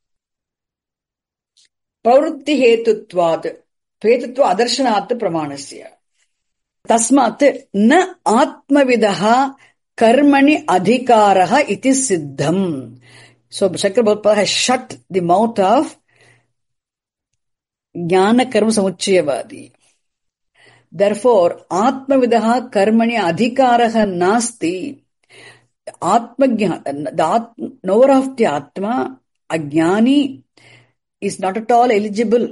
pravrutti hetutvad hetutva adarshanaat pramanasya. Tasmat na atmavidaha karmani adhikaraha iti siddham. So Shankara Bhagavad has shut the mouth of jnana karma samuchayavadi. Therefore, atmavidaha karmani adhikaraha nasti. Atma, the atma, knower of the atma, ajnani, is not at all eligible.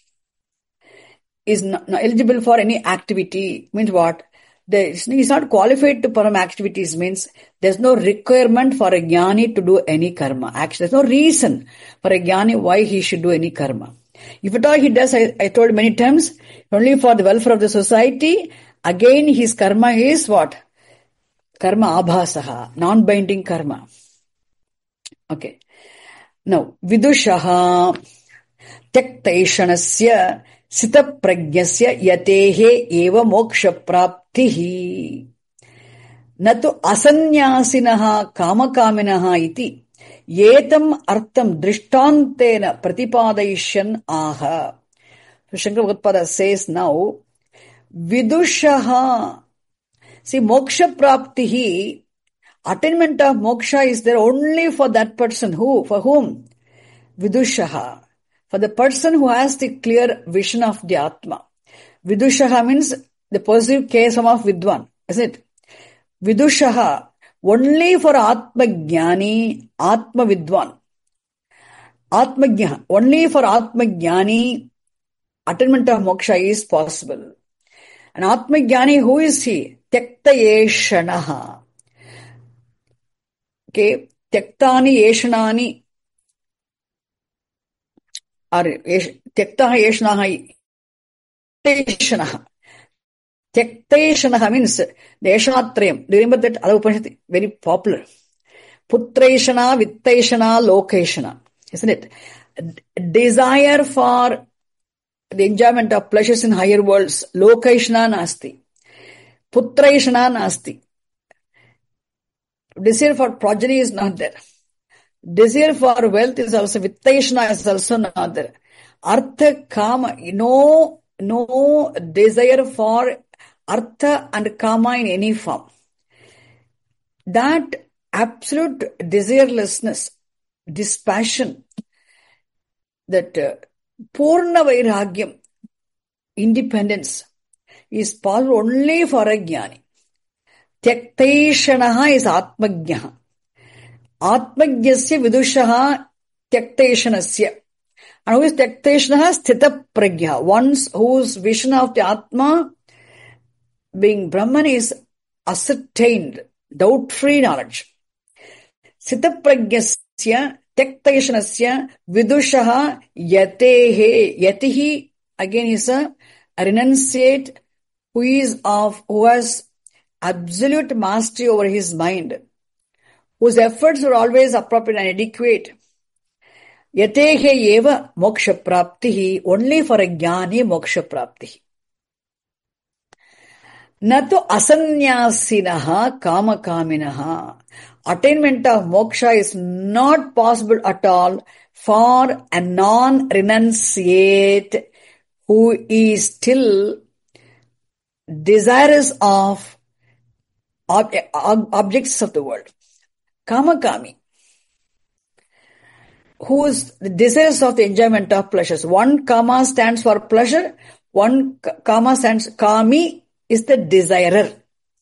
Is not, not eligible for any activity. Means what? There is, he is not qualified to perform activities. Means there is no requirement for a jnani to do any karma. Actually, there is no reason for a jnani why he should do any karma. If at all he does, I, I told many times, only for the welfare of the society, again his karma is what? Karma abhasaha, non-binding karma. Okay. Now, vidushaha tyaktaishanasya sita prajnasya yatehe eva moksha praptihi natu asanyasinaha kamakaminaha iti yetam artham drishtantena pratipadayishan aha. So Shankara Bhagavad says now, vidushaha, see, moksha praptihi, Attainment of moksha is there only for that person. Who? For whom? Vidushaha. For the person who has the clear vision of the Atma. Vidushaha means the positive case form of Vidwan, isn't it? Vidushaha, only for Atma Jnani, Atma Vidwan. Atma Jnana, only for Atma Jnani, attainment of moksha is possible. And Atma Jnani, who is he? Tyakta Yeshanaha. Okay, Tyaktani Yeshanani, or Tyaktaha Yeshanaha, Yeshanaha. Tyakteshanaha means the Yeshanatrayam. Do you remember that other Upanishad? Very popular. Putreshana, Vitteshana, Lokeshana. Isn't it? Desire for the enjoyment of pleasures in higher worlds. Lokeshana nasti. Putreshana nasti. Desire for progeny is not there. Desire for wealth is also, Vitteshana is also not there. Artha, Kama, no, no desire for Artha and Kama in any form. That absolute desirelessness, dispassion, that uh, Purna Vairagyam, independence, is possible only for a Jnani. Tyakteshanaha is Atmajnaha. Atmajnasya Vidushaha Tyakteshanasya. And who is Tyakteshanaha? Sthita Prajna. One whose vision of the Atma being Brahman is ascertained, doubt-free knowledge. Sthita Prajnasya Tyakteshanasya Vidushaha Yatehe. Yatihi again is a, a renunciate who is of, who has absolute mastery over his mind, whose efforts are always appropriate and adequate. Yatehe eva moksha praptihi, only for a jnani moksha praptihi. Natu asanyasinaha kama kaminaha. Attainment of moksha is not possible at all for a non-renunciate who is still desirous of ob- ob- objects of the world. Kama kami, who is desirous of the enjoyment of pleasures. One kama stands for pleasure, one kama stands, kami is the desirer.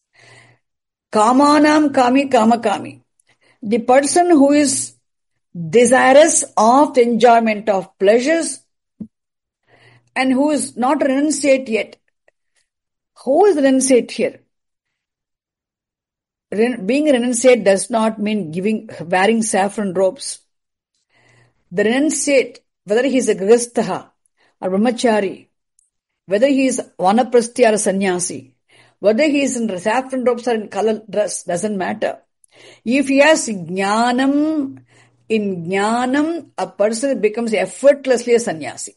Kamanam kami kama kami. The person who is desirous of the enjoyment of pleasures and who is not renunciate yet. Who is renunciate here? Ren- being renunciate does not mean giving, wearing saffron robes. The renunciate, whether he is a grihastha or brahmachari, whether he is vanaprasthi or a sannyasi, whether he is in saffron robes or in color dress, doesn't matter. If he has jnanam, in jnanam, a person becomes effortlessly a sannyasi.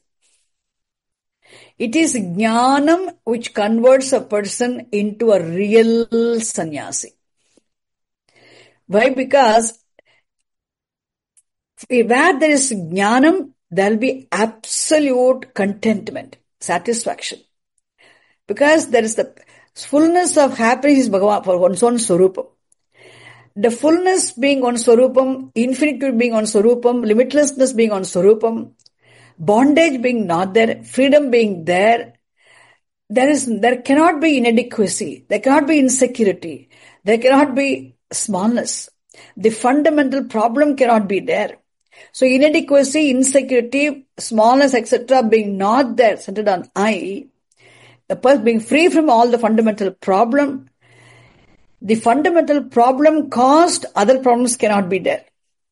It is jnanam which converts a person into a real sannyasi. Why? Because where there is jnanam, there will be absolute contentment, satisfaction. Because there is the fullness of happiness is Bhagavan for one's own Swarupam. The fullness being on Swarupam, infinitude being on Swarupam, limitlessness being on Swarupam, bondage being not there, freedom being there, there is, there cannot be inadequacy, there cannot be insecurity, there cannot be smallness. The fundamental problem cannot be there. So inadequacy, insecurity, smallness, et cetera being not there, centered on I, the person being free from all the fundamental problem, the fundamental problem caused other problems cannot be there.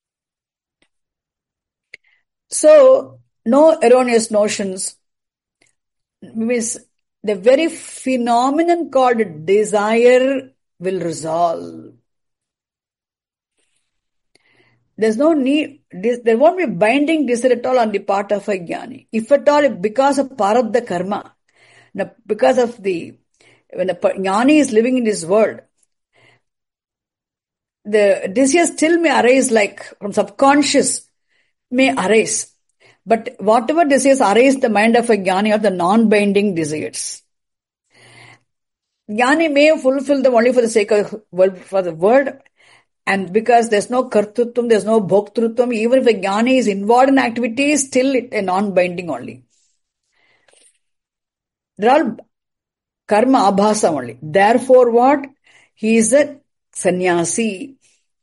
So, no erroneous notions. Means the very phenomenon called desire will resolve. There's no need, there won't be binding desire at all on the part of a jnani. If at all, because of prarabdha karma, because of the, when a jnani is living in this world, the desire still may arise, like from subconscious may arise. But whatever desires arise in the mind of a jnani are the non-binding desires. Jnani may fulfill them only for the sake of for the world, And because there's no kartrutvam, there's no bhoktrutvam, even if a jnani is involved in activities, still it a non-binding only. They're all karma abhasa only. Therefore what? He is a sannyasi.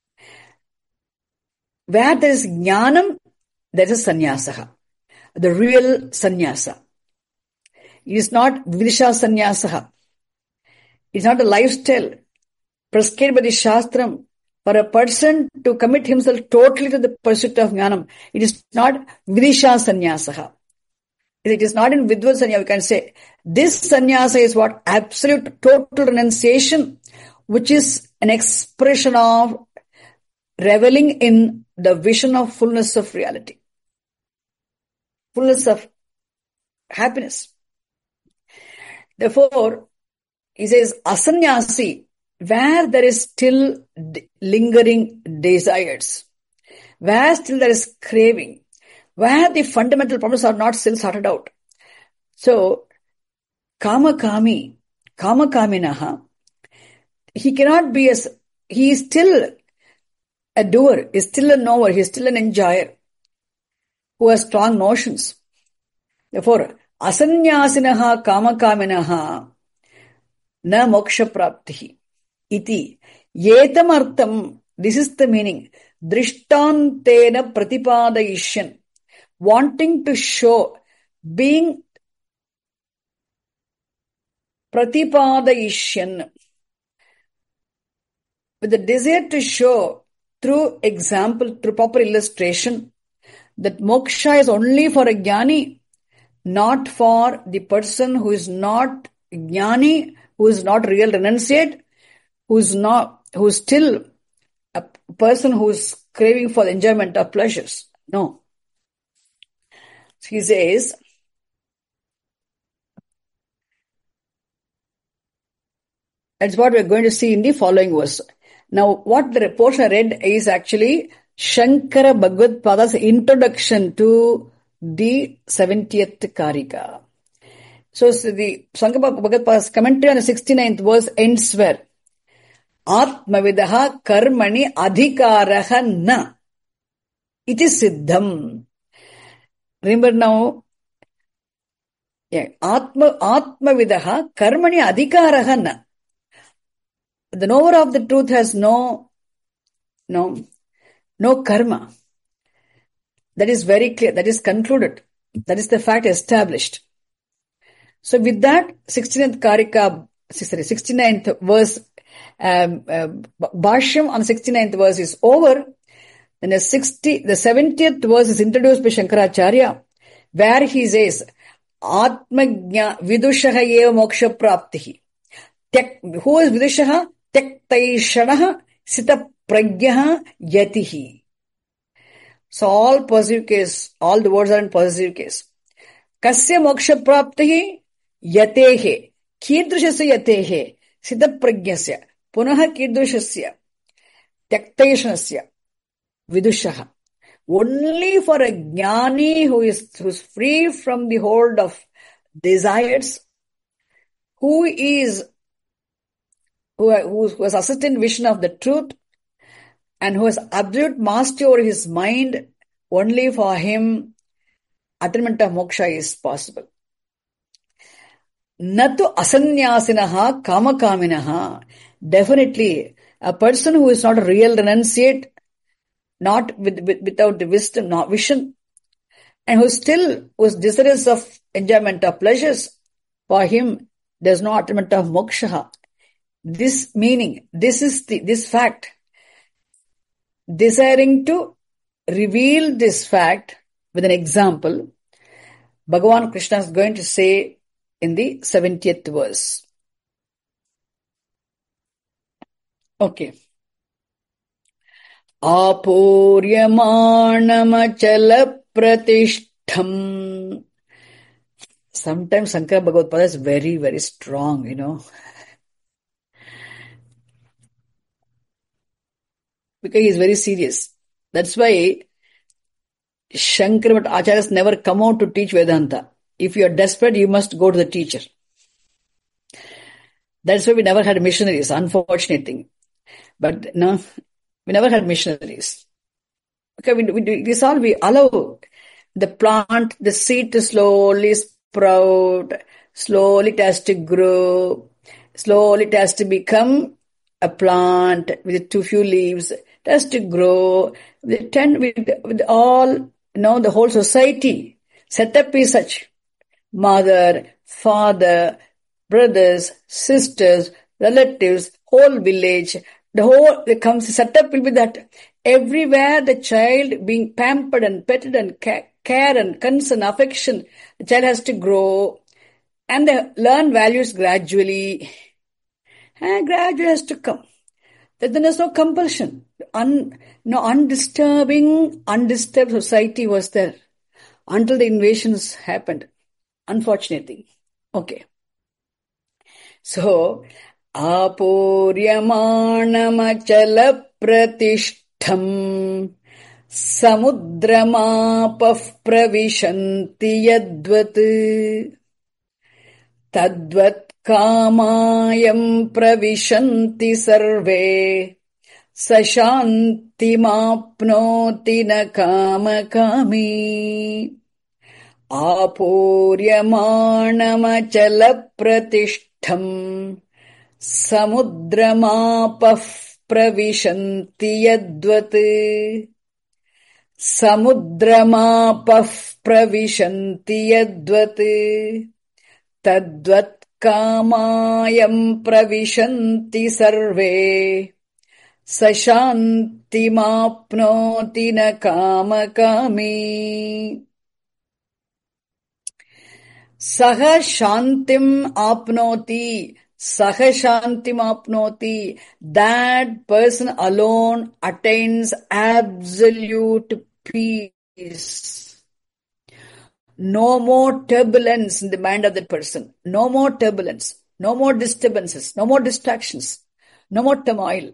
Where there is jnanam, there is sannyasa. The real sannyasa. It is not vidisha sannyasa. It's not a lifestyle prescribed by the Shastram for a person to commit himself totally to the pursuit of jnanam. It is not vidisha sannyasa. It is not in vidvat sannyasa. We can say this sannyasa is what? Absolute total renunciation, which is an expression of reveling in the vision of fullness of reality. Fullness of happiness. Therefore, he says, asanyasi, where there is still lingering desires, where still there is craving, where the fundamental problems are not still sorted out. So, kama kami, kama kaminaha, he cannot be as, he is still a doer, he is still a knower, he is still an enjoyer, who has strong notions. Therefore, asanyasinaha kama kaminaha na moksha praptihi iti yetam artham. This is the meaning. Drishtantena pratipadayishyan, wanting to show, being pratipadayishyan, with the desire to show through example, through proper illustration, that moksha is only for a jnani, not for the person who is not jnani, who is not real renunciate, who is not, who is still a person who is craving for the enjoyment of pleasures. No. He says, that's what we are going to see in the following verse. Now, what the portion I read is actually Shankara Bhagavad Pada's introduction to the seventieth Karika. So, so the Shankara Bhagavad Pada's commentary on the sixty-ninth verse ends where Atmavidaha karmani adhikaraha na iti siddham. Remember now, yeah, Atma, Atmavidaha karmani adhikaraha na. The knower of the truth has no, no, no karma. That is very clear. That is concluded. That is the fact established. So with that, sixteenth Karika, sorry, sixty-ninth verse, um, uh, Bhashyam on sixty-ninth verse is over. Then the sixty, the seventieth verse is introduced by Shankaracharya, where he says, Atmajna vidushaha eva moksha praptihi. Who is vidushaha? Tyaktaishanaha sita pragyaha yatihi. So all positive case, all the words are in positive case. Kasya moksha praptihi yatehe. Kidrushasya yatehe. Sita pragyasya. Punaha kidrushasya. Tyaktaishanasya. Vidushaha. Only for a jnani who is, who is free from the hold of desires, who is Who, who has ascertained vision of the truth, and who has absolute mastery over his mind, only for him attainment of moksha is possible. Natu asanyasinaha kamakaminaha. Definitely, a person who is not a real renunciate, not with, with, without the wisdom, not vision, and who still was desirous of enjoyment of pleasures, for him there is no attainment of moksha. This meaning, this is the, this fact, desiring to reveal this fact with an example, Bhagavan Krishna is going to say in the seventieth verse. Okay. Aporyamanamachala pratishtham. Sometimes Sankara Bhagavad Pada is very, very strong, you know. Because he is very serious. That's why Shankara Acharyas never come out to teach Vedanta. If you are desperate, you must go to the teacher. That's why we never had missionaries, unfortunate thing. But no, We never had missionaries. Okay, we, we, this all we allow the plant, the seed to slowly sprout, slowly it has to grow, slowly it has to become a plant with too few leaves. It has to grow with, ten, with, with all, you know, the whole society. Setup is such. Mother, father, brothers, sisters, relatives, whole village, the whole, the comes, setup will be that everywhere the child being pampered and petted and care and concern, affection, the child has to grow and they learn values gradually. And gradually has to come. Then there's no compulsion. Un, no undisturbing, undisturbed society was there until the invasions happened. Unfortunately. Okay. So, aporyamānamachala pratishtham samudramāpah pravishanti yadvat tadvat kāmāyam pravishanti sarve sashantimāpnoti na kāmakāmi. Aporyamānamachala pratishtham samudramāpah pravishanti yadvat samudramāpah pravishanti yadvat tadvat kāmāyam pravishanti sarve sashantimāpnoti na kāmakāmi. Saha shantim apnoti, saha shantim apnoti. That person alone attains absolute peace. No more turbulence in the mind of that person. No more turbulence. No more disturbances. No more distractions. No more turmoil.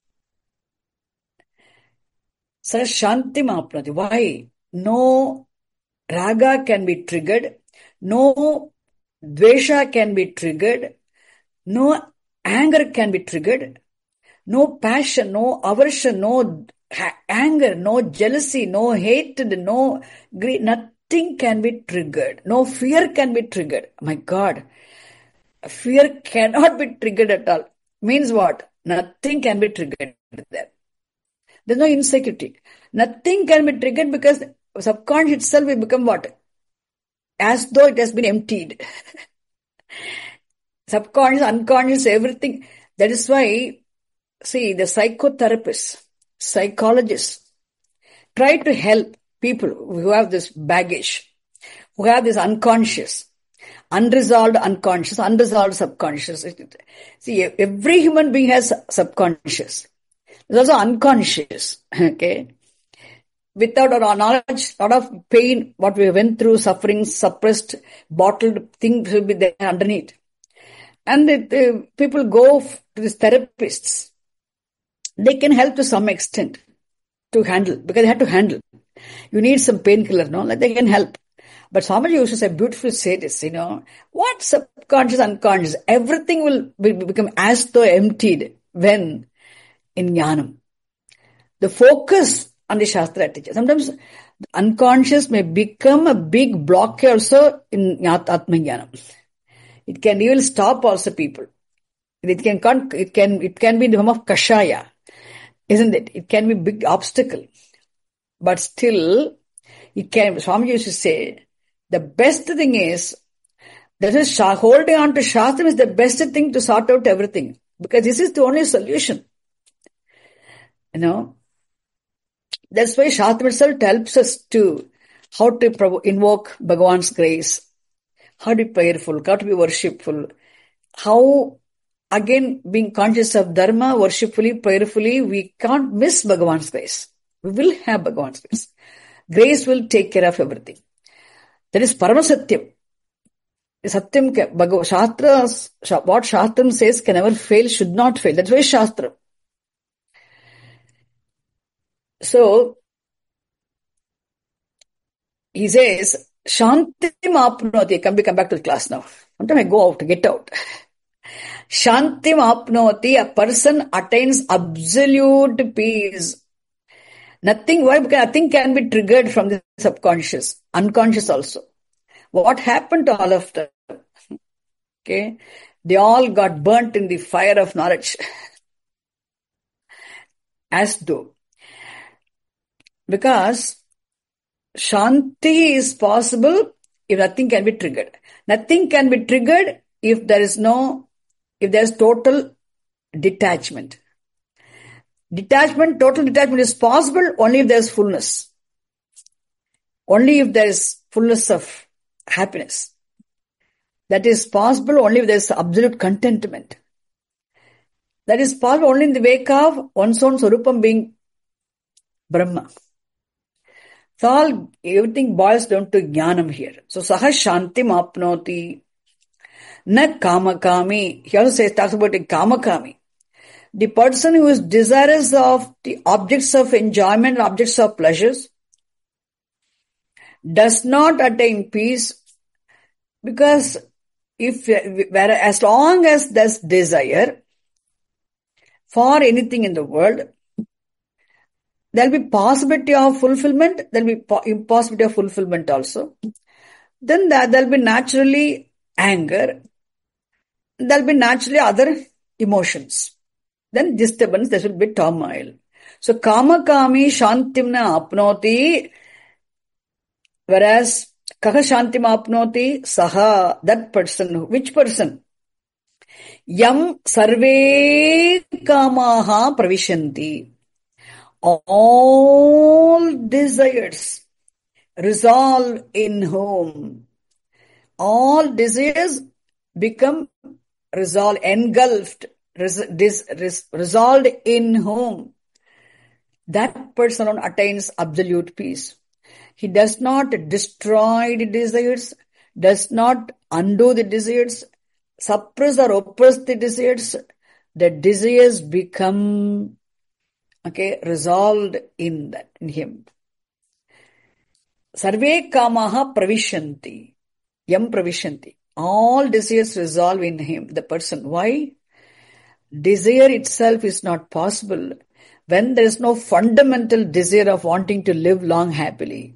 Saha shantim apnoti. Why? No raga can be triggered. No dvesha can be triggered. No anger can be triggered. No passion, no aversion, no ha- anger, no jealousy, no hatred, no greed. Nothing can be triggered. No fear can be triggered. My God. Fear cannot be triggered at all. Means what? Nothing can be triggered there. There's no insecurity. Nothing can be triggered because subconscious itself will become what? As though it has been emptied. Subconscious, unconscious, everything. That is why, see, the psychotherapists, psychologists try to help people who have this baggage, who have this unconscious, unresolved unconscious, unresolved subconscious. See, every human being has subconscious. There's also unconscious, okay? Without our knowledge, lot of pain, what we went through, suffering, suppressed, bottled things will be there underneath. And the, the people go to these therapists. They can help to some extent to handle, because they have to handle. You need some painkiller, no? Like they can help. But Swamiji used to say, beautifully say this, you know, what subconscious, unconscious, everything will be, become as though emptied when in Jnanam. The focus on the Shastra teacher. Sometimes the unconscious may become a big block also in Atma Jnanam. It can even stop also people. It can, it can, it can be in the form of kashaya, isn't it? It can be a big obstacle. But still, it can, Swamiji used to say, the best thing is, that is, holding on to Shastra is the best thing to sort out everything. Because this is the only solution. You know? That's why Shastra itself helps us to how to invoke Bhagavan's grace, how to be prayerful, how to be worshipful, how, again, being conscious of Dharma, worshipfully, prayerfully, we can't miss Bhagavan's grace. We will have Bhagavan's grace. Grace will take care of everything. That is Paramasatyam. Satyam, Bhagav, Shastra, what Shastra says can never fail, should not fail. That's why Shastra. So, he says, Shantim apnoti. Come, we come back to the class now. Sometimes I go out, get out. Shantim apnoti, a person attains absolute peace. Nothing, why? Because nothing can be triggered from the subconscious, unconscious also. What happened to all of them? Okay, they all got burnt in the fire of knowledge. As though. Because Shanti is possible if nothing can be triggered. Nothing can be triggered if there is no, if there is total detachment. Detachment, total detachment is possible only if there is fullness. Only if there is fullness of happiness. That is possible only if there is absolute contentment. That is possible only in the wake of one's own Swarupam being Brahma. So all, everything boils down to Jnanam here. So Saha Shantim apnoti na kamakami. He also says, talks about a kamakami. The person who is desirous of the objects of enjoyment, objects of pleasures, does not attain peace, because if, as long as there's desire for anything in the world, there'll be possibility of fulfillment, there'll be impossibility of fulfillment also. Then there'll be naturally anger, there'll be naturally other emotions. Then disturbance, there will be turmoil. So kama kami shantimna apnoti, whereas kaha shantim apnoti, saha, that person, which person? Yam sarve kamaha pravishanti. All desires resolve in whom? All desires become resolved, engulfed, res, dis, res, resolved in whom? That person attains absolute peace. He does not destroy the desires, does not undo the desires, suppress or oppress the desires. The desires become okay, resolved in that, in him. Sarve kamaha pravishanti. Yam pravishanti. All desires resolve in him, the person. Why? Desire itself is not possible when there is no fundamental desire of wanting to live long happily.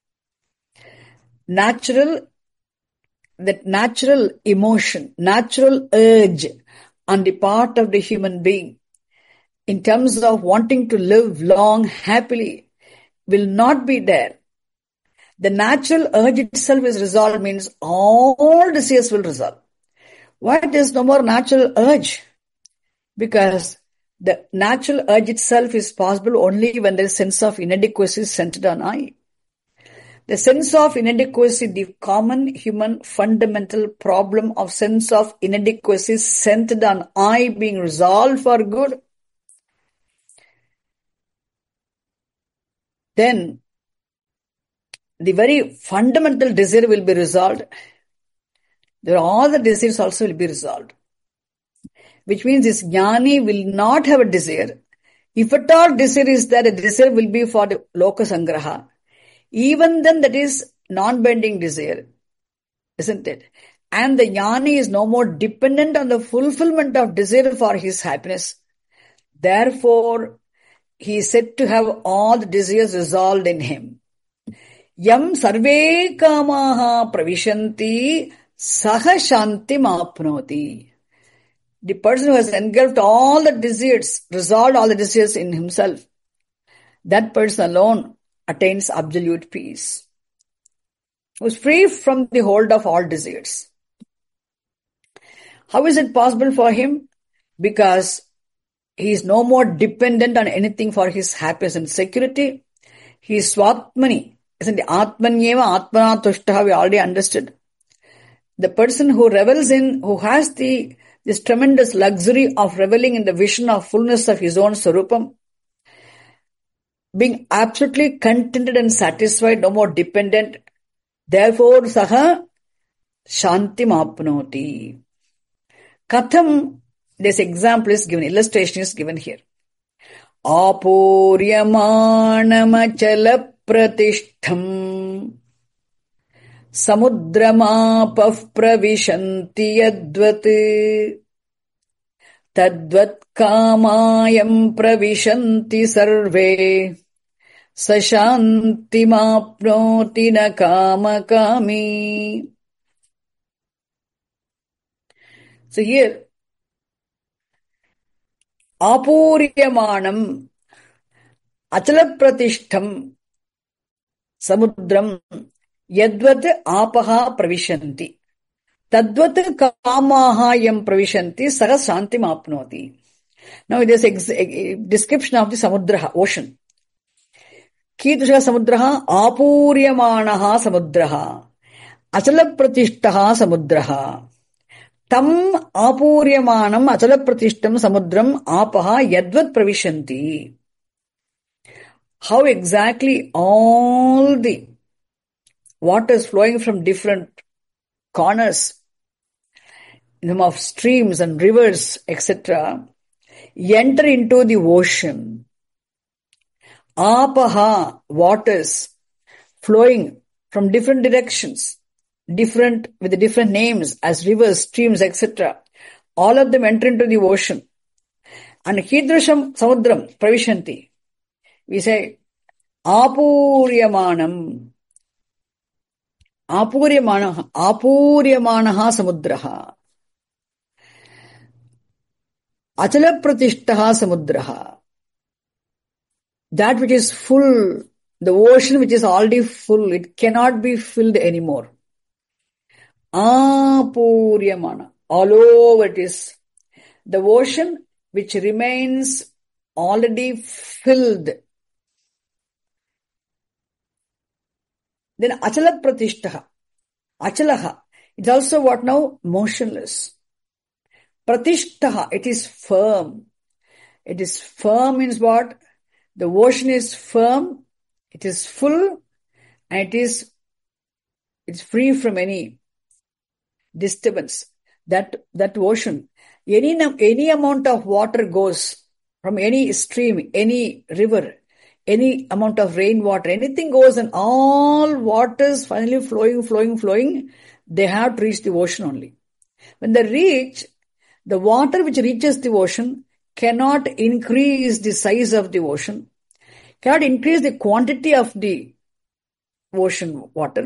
Natural, that natural emotion, natural urge on the part of the human being in terms of wanting to live long happily will not be there. The natural urge itself is resolved, means all desires will resolve. Why there is no more natural urge? Because the natural urge itself is possible only when there is sense of inadequacy centered on I. The sense of inadequacy, the common human fundamental problem of sense of inadequacy centered on I being resolved for good, then the very fundamental desire will be resolved. There all the desires also will be resolved. Which means this jnani will not have a desire. If at all desire is there, a desire will be for the loka sangraha. Even then that is non-binding desire, isn't it? And the jnani is no more dependent on the fulfillment of desire for his happiness. Therefore, he is said to have all the desires resolved in him. Yam sarve kamaha pravishanti saha shantim apnoti. The person who has engulfed all the desires, resolved all the desires in himself, that person alone attains absolute peace. Who is free from the hold of all desires. How is it possible for him? Because he is no more dependent on anything for his happiness and security. He is swatmani. Isn't it? Atmanyeva atmana tushtaha, we already understood. The person who revels in, who has the this tremendous luxury of reveling in the vision of fullness of his own Swarupam, being absolutely contented and satisfied, no more dependent. Therefore, saha shantim apnoti. Katham, this example is given, illustration is given here. Aporyamanamachala pratishtham samudramapah pravishanti yadvat. Tadvat kamayam pravishanti sarve sashanti mapnoti na kama kami. So here, apuryamanam achalapratishtham samudram yadvat apaha pravishanti tadvat kamaha yam pravishanti saha shantim apnoti. Now this is a description of the samudraha, ocean. कीदृशः समुद्रः? आपूर्यमाणः समुद्रः, अचलप्रतिष्ठः समुद्रः. तम् आपूर्यमाणम् अचलप्रतिष्ठम् समुद्रम् आपः यद्वत् प्रविशन्ति. How exactly all the waters flowing from different corners in the form of streams and rivers, et cetera, enter into the ocean. Apaha, waters flowing from different directions, different with different names as rivers, streams, et cetera. All of them enter into the ocean. And Kidrusham Samudram Pravishanti. We say Apuryamanam. Apuryamanaha. Apuryamanaha Samudraha. Achalapratishtaha Samudraha. That which is full, the ocean which is already full, it cannot be filled anymore. Apuryamana. All over it is. The ocean which remains already filled. Then Achala Pratishtaha. Achalaha. It's also what now? Motionless. Pratishtaha. It is firm. It is firm means what? The ocean is firm, it is full, and it is it's free from any disturbance. That that ocean, any any amount of water goes from any stream, any river, any amount of rainwater, anything goes, and all waters finally flowing, flowing, flowing, they have to reach the ocean only. When they reach, the water which reaches the ocean cannot increase the size of the ocean, cannot increase the quantity of the ocean water.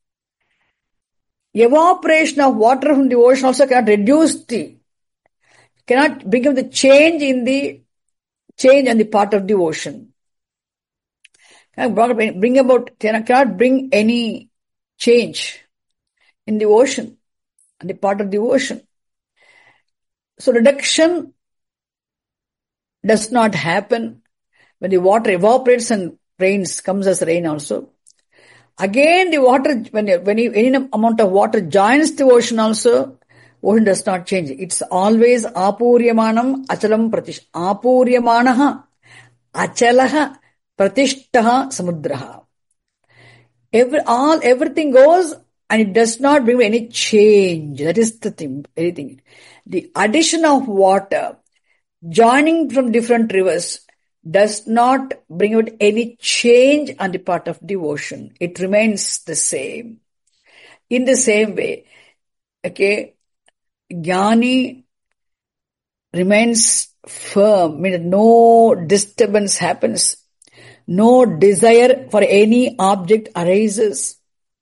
Evaporation of water from the ocean also cannot reduce the, cannot bring about the change in the, change on the part of the ocean. Cannot bring about, cannot bring any change in the ocean, on the part of the ocean. So reduction does not happen when the water evaporates and rains, comes as rain also. Again, the water, when, when any amount of water joins the ocean also, ocean does not change. It's always apuryamanam achalam pratish. Apuryamanaha achalaha pratishtaha samudraha. Every, all, everything goes and it does not bring any change. That is the thing, anything. The addition of water joining from different rivers does not bring out any change on the part of the ocean. It remains the same. In the same way, okay, Jnani remains firm, means no disturbance happens, no desire for any object arises,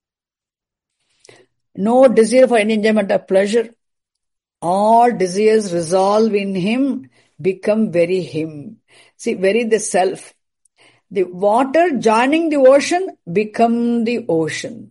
no desire for any enjoyment of pleasure. All desires resolve in him, become very him. See, very the self. The water joining the ocean become the ocean.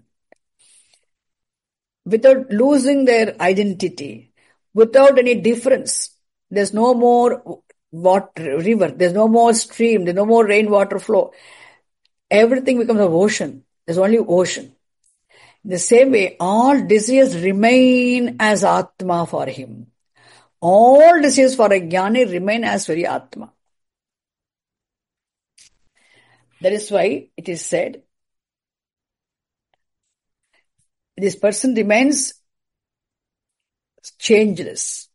Without losing their identity, without any difference. There's no more water, river, there's no more stream, there's no more rainwater flow. Everything becomes an ocean. There's only ocean. In the same way, all desires remain as Atma for him. All desires for a Jnani remain as very Atma. That is why it is said, this person remains changeless.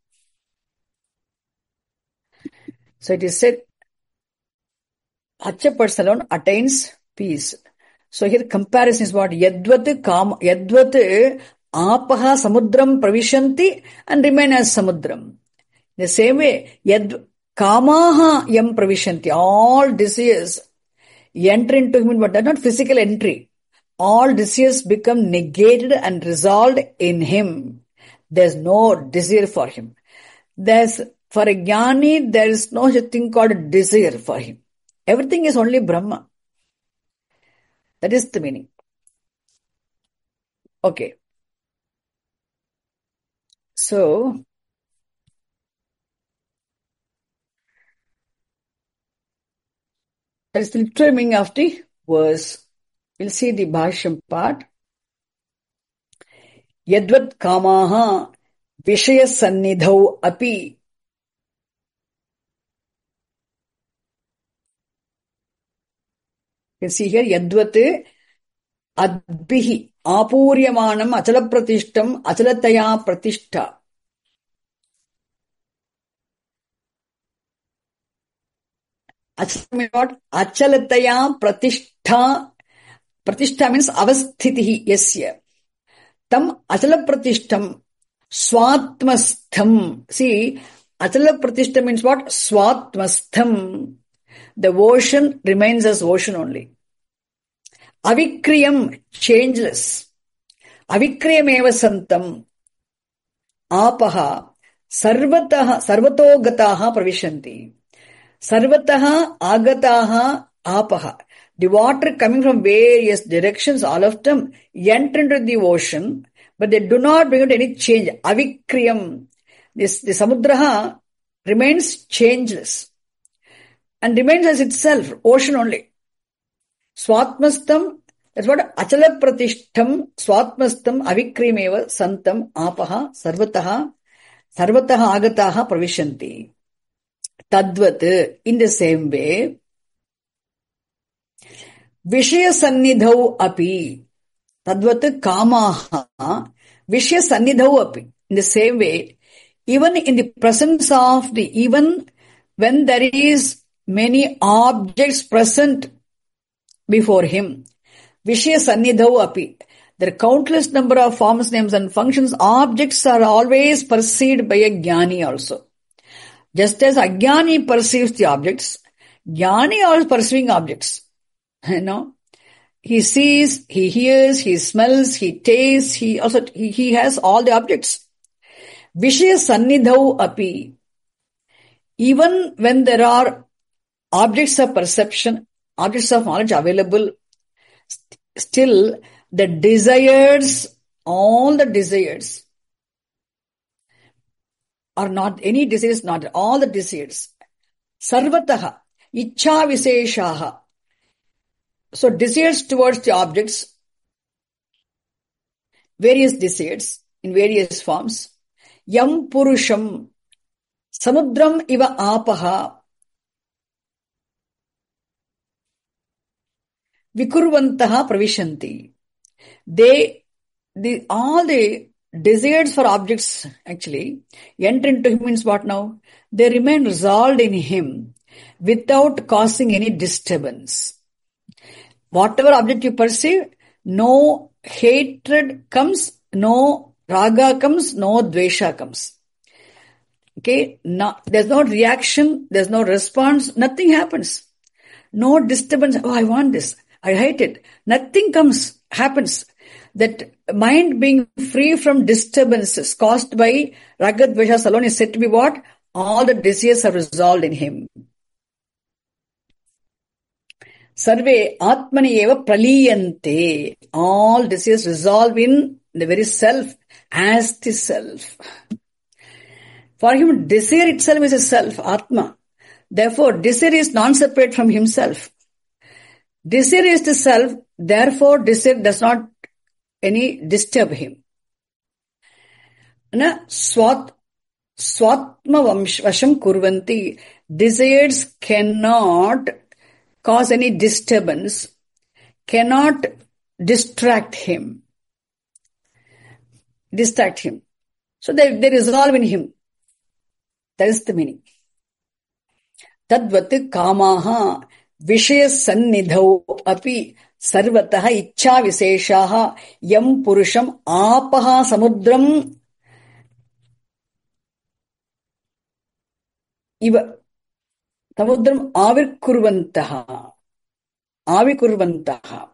So it is said, such a person alone attains peace. So here comparison is what? Yadvat kam, Yadvat apaha samudram pravishanti and remain as samudram. The same way, yad kamaha yam pravishanti, all desires enter into him, but they're not physical entry. All desires become negated and resolved in him. There's no desire for him. There's, for a jnani, there is no such thing called a desire for him. Everything is only Brahma. That is the meaning. Okay. So, that is the literal meaning of the verse. We'll see the Bhashyam part. Yadvat kamaha vishaya sannidhau api. You can see here, Yadvat adbihi apuryamanam achala pratishtam achalataya pratishta. Achala means what? Achalataya pratishtha. Pratishtha means avasthitihi yasya. Tam achala pratishtam swatmastham. See, achala pratishtam means what? Swatmastham. The ocean remains as ocean only. Avikriyam, changeless. Avikriyameva santam. Apaha sarvataha sarvatogataha pravishanti. Sarvataha agataha apaha. The water coming from various directions, all of them enter into the ocean, but they do not bring about any change. Avikriyam. This, the samudraha remains changeless and remains as itself, ocean only. Swatmastam, that's what achala pratishtam, swatmastam avikriyameva santam apaha sarvataha sarvataha agataha pravishanti. Tadvat, in the same way, Vishaya sannidhau api. Tadvat kamaha. Vishaya sannidhau api. In the same way, even in the presence of the, even when there is many objects present before him, Vishaya sannidhau api. There are countless number of forms, names and functions. Objects are always perceived by a jnani also. Just as ajnani perceives the objects, jnani also perceiving objects. You know, he sees, he hears, he smells, he tastes, he also, he, he has all the objects. Vishaya sannidhau api. Even when there are objects of perception, objects of knowledge available, st- still the desires, all the desires are not, any desires not, all the desires. Sarvataha, ichha viseshaha. So desires towards the objects, various desires in various forms. Yam purusham, samudram iva apaha, vikurvantaha pravishanti. They, the, all the desires for objects actually enter into him means what now? They remain resolved in him without causing any disturbance. Whatever object you perceive, no hatred comes, no raga comes, no dvesha comes. Okay, no, there's no reaction, there's no response, nothing happens. No disturbance, oh I want this, I hate it. Nothing comes, happens. That mind being free from disturbances caused by raga dveshas alone is said to be what? All the desires are resolved in him. Sarve atmani eva praliyante. All desires resolve in the very self, as the self. For him, desire itself is a self, atma. Therefore, desire is non-separate from himself. Desire is the self, therefore desire does not any disturb him. Na swat, swatma vasham kurvanti. Desires cannot cause any disturbance, cannot distract him. Distract him. So they, they resolve in him. That is the meaning. Tadvat kamaha vishaya sannidhau api sarvataha ichha viseshaha yam purusham apaha samudram Iva Samudram Avirkurvantaha. Avikurvantaha.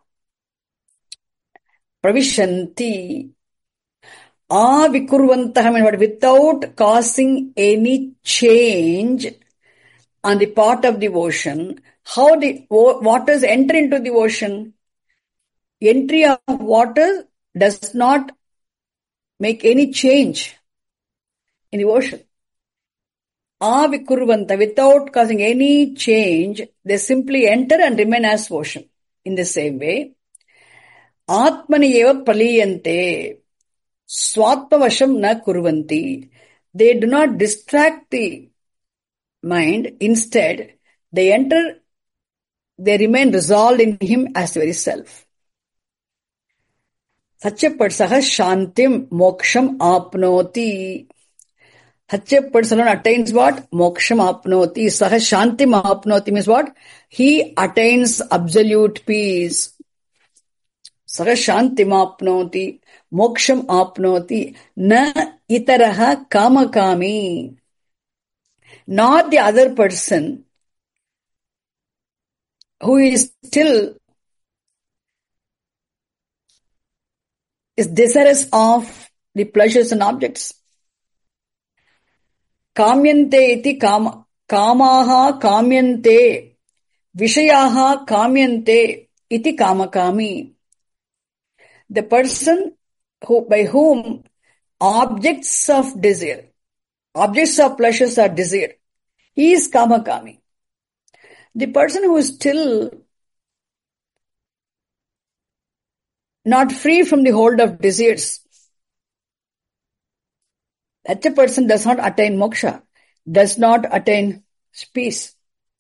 Pravishanti. Avikurvantaha means what? Without causing any change on the part of the ocean. How the waters enter into the ocean? Entry of water does not make any change in the ocean. Avikurvanta, without causing any change, they simply enter and remain as ocean. In the same way, Atmani eva praliyante, swatmavasham na kurvanti. They do not distract the mind. Instead, they enter, they remain resolved in him as the very self. Such a person shantim moksham apnoti. Such a person attains what? Moksham apnoti. Saha shantim apnoti means what? He attains absolute peace. Saha shantim apnoti. Moksham apnoti. Na itaraha kamakami. Not the other person who is still is desirous of the pleasures and objects. Kamyante iti kama, kamaha kamyante, vishayaha kamyante iti kamakami. The person who, by whom objects of desire, objects of pleasures are desired, he is kamakami. The person who is still not free from the hold of desires, that a person does not attain moksha, does not attain peace.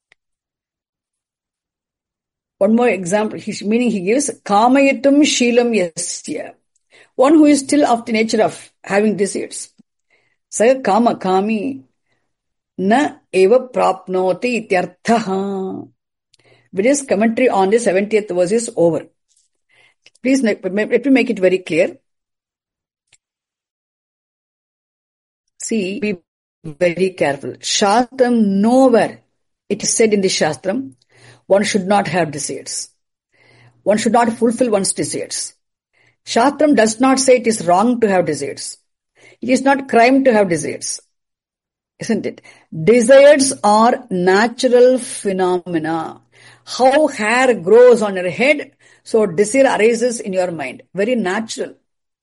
One more example, his meaning he gives, kamayatum shilam yasya. One who is still of the nature of having desires. Saya kama kami na eva prapnoti ityarthaha. Vidya's commentary on the seventieth verse is over. Please let me make it very clear. See, be very careful. Shastram, nowhere it is said in the Shastram, one should not have desires. One should not fulfill one's desires. Shastram does not say it is wrong to have desires. It is not crime to have desires. Isn't it? Desires are natural phenomena. How hair grows on your head, so desire arises in your mind. Very natural.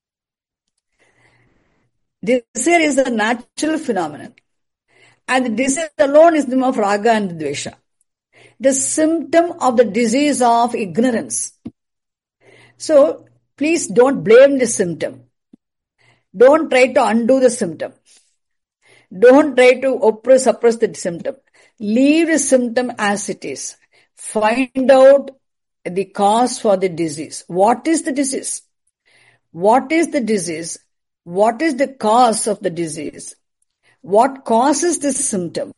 Desire is a natural phenomenon. And the desire alone is the name of raga and dvesha. The symptom of the disease of ignorance. So, please don't blame the symptom. Don't try to undo the symptom. Don't try to oppress, suppress the symptom. Leave the symptom as it is. Find out the cause for the disease. What is the disease? What is the disease? What is the cause of the disease? What causes this symptom?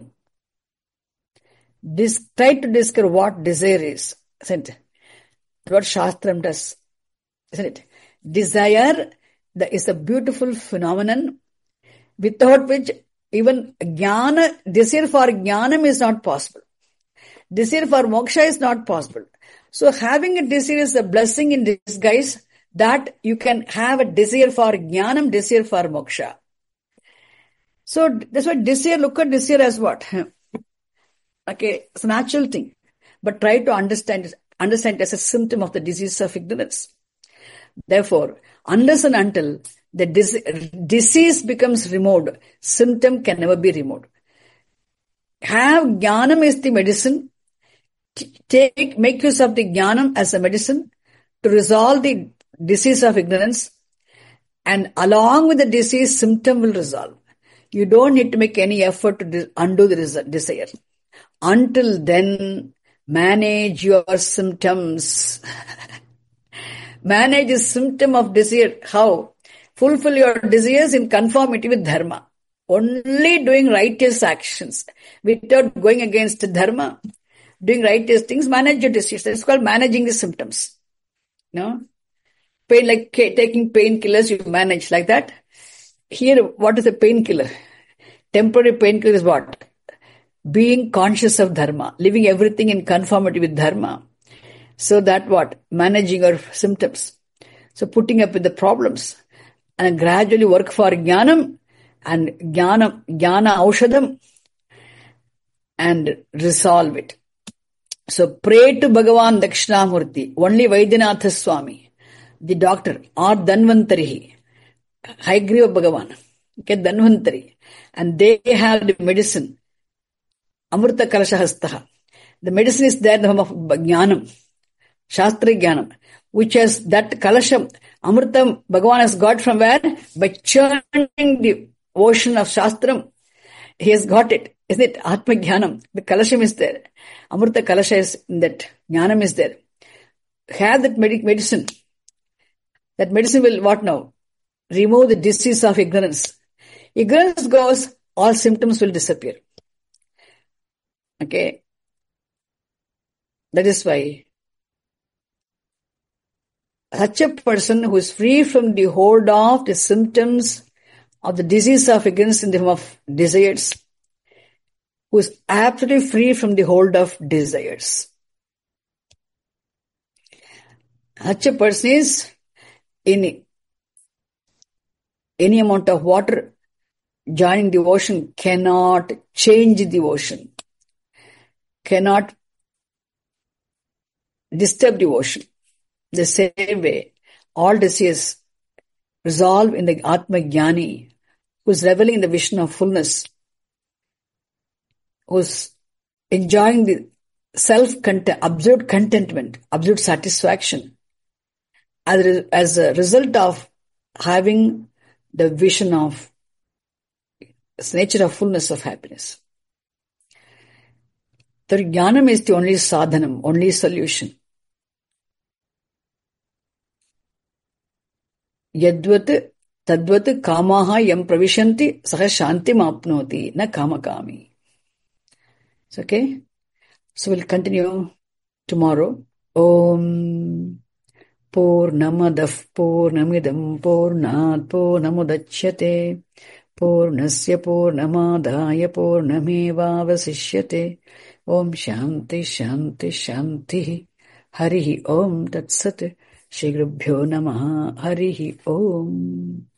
This, try to discover what desire is. Isn't it? What Shastram does. Isn't it? Desire is a beautiful phenomenon without which even jnana, desire for jnanam is not possible. Desire for moksha is not possible. So having a desire is a blessing in disguise that you can have a desire for jnanam, desire for moksha. So that's why desire, look at desire as what? Okay, it's a natural thing. But try to understand it, understand it as a symptom of the disease of ignorance. Therefore, unless and until the dis- disease becomes removed, symptom can never be removed. Have jnanam is the medicine. Take, make use of the jnanam as a medicine to resolve the disease of ignorance, and along with the disease, symptom will resolve. You don't need to make any effort to dis- undo the desire. Until then, manage your symptoms. Manage a symptom of desire. How? Fulfill your desires in conformity with dharma. Only doing righteous actions without going against dharma. Doing righteous things, manage your desires. It's called managing the symptoms. No? Pain, like taking painkillers, you manage like that. Here, what is a painkiller? Temporary painkiller is what? being conscious of dharma, living everything in conformity with dharma. So that what? Managing your symptoms. So putting up with the problems and gradually work for jnanam and jnana, jnana aushadam and resolve it. So pray to Bhagavan Dakshinamurti, only Vaidyanatha Swami, the doctor, or Dhanvantari, Haigriva Bhagavan, okay, Dhanvantari, and they have the medicine, Amrita Kalashahastaha. The medicine is there in the form of Jnanam, Shastra Jnanam, which has that Kalasham, Amrita Bhagavan has got from where? By churning the ocean of Shastram, he has got it. Isn't it? Atma Jnanam. The Kalasham is there. Amrita Kalasha is in that. Jnanam is there. Have that medic medicine. That medicine will what now? Remove the disease of ignorance. Ignorance goes, all symptoms will disappear. Okay. That is why such a person who is free from the hold of the symptoms of the disease of ignorance in the form of desires, who is absolutely free from the hold of desires. Such a person is in any amount of water joining the ocean cannot change the ocean, cannot disturb the ocean. The same way, all diseases resolve in the Atma Jnani, who is reveling in the vision of fullness, who is enjoying the self-content, absolute contentment, absolute satisfaction, as a, as a result of having the vision of this nature of fullness of happiness. The Jnanam is the only sadhanam, only solution. Yadvat tadvat kamaha yam pravishanti saha shantim apnoti na kamakami. It's okay? So we'll continue tomorrow. Om Purnamadav Purnamidam Purnat Purnamudachyate Purnasya Purnamadaya Purnamevavasishyate. Om Shanti Shanti Shanti. Harihi Om Tat Sat. Shri Gurubhyo Namaha. Harihi Om.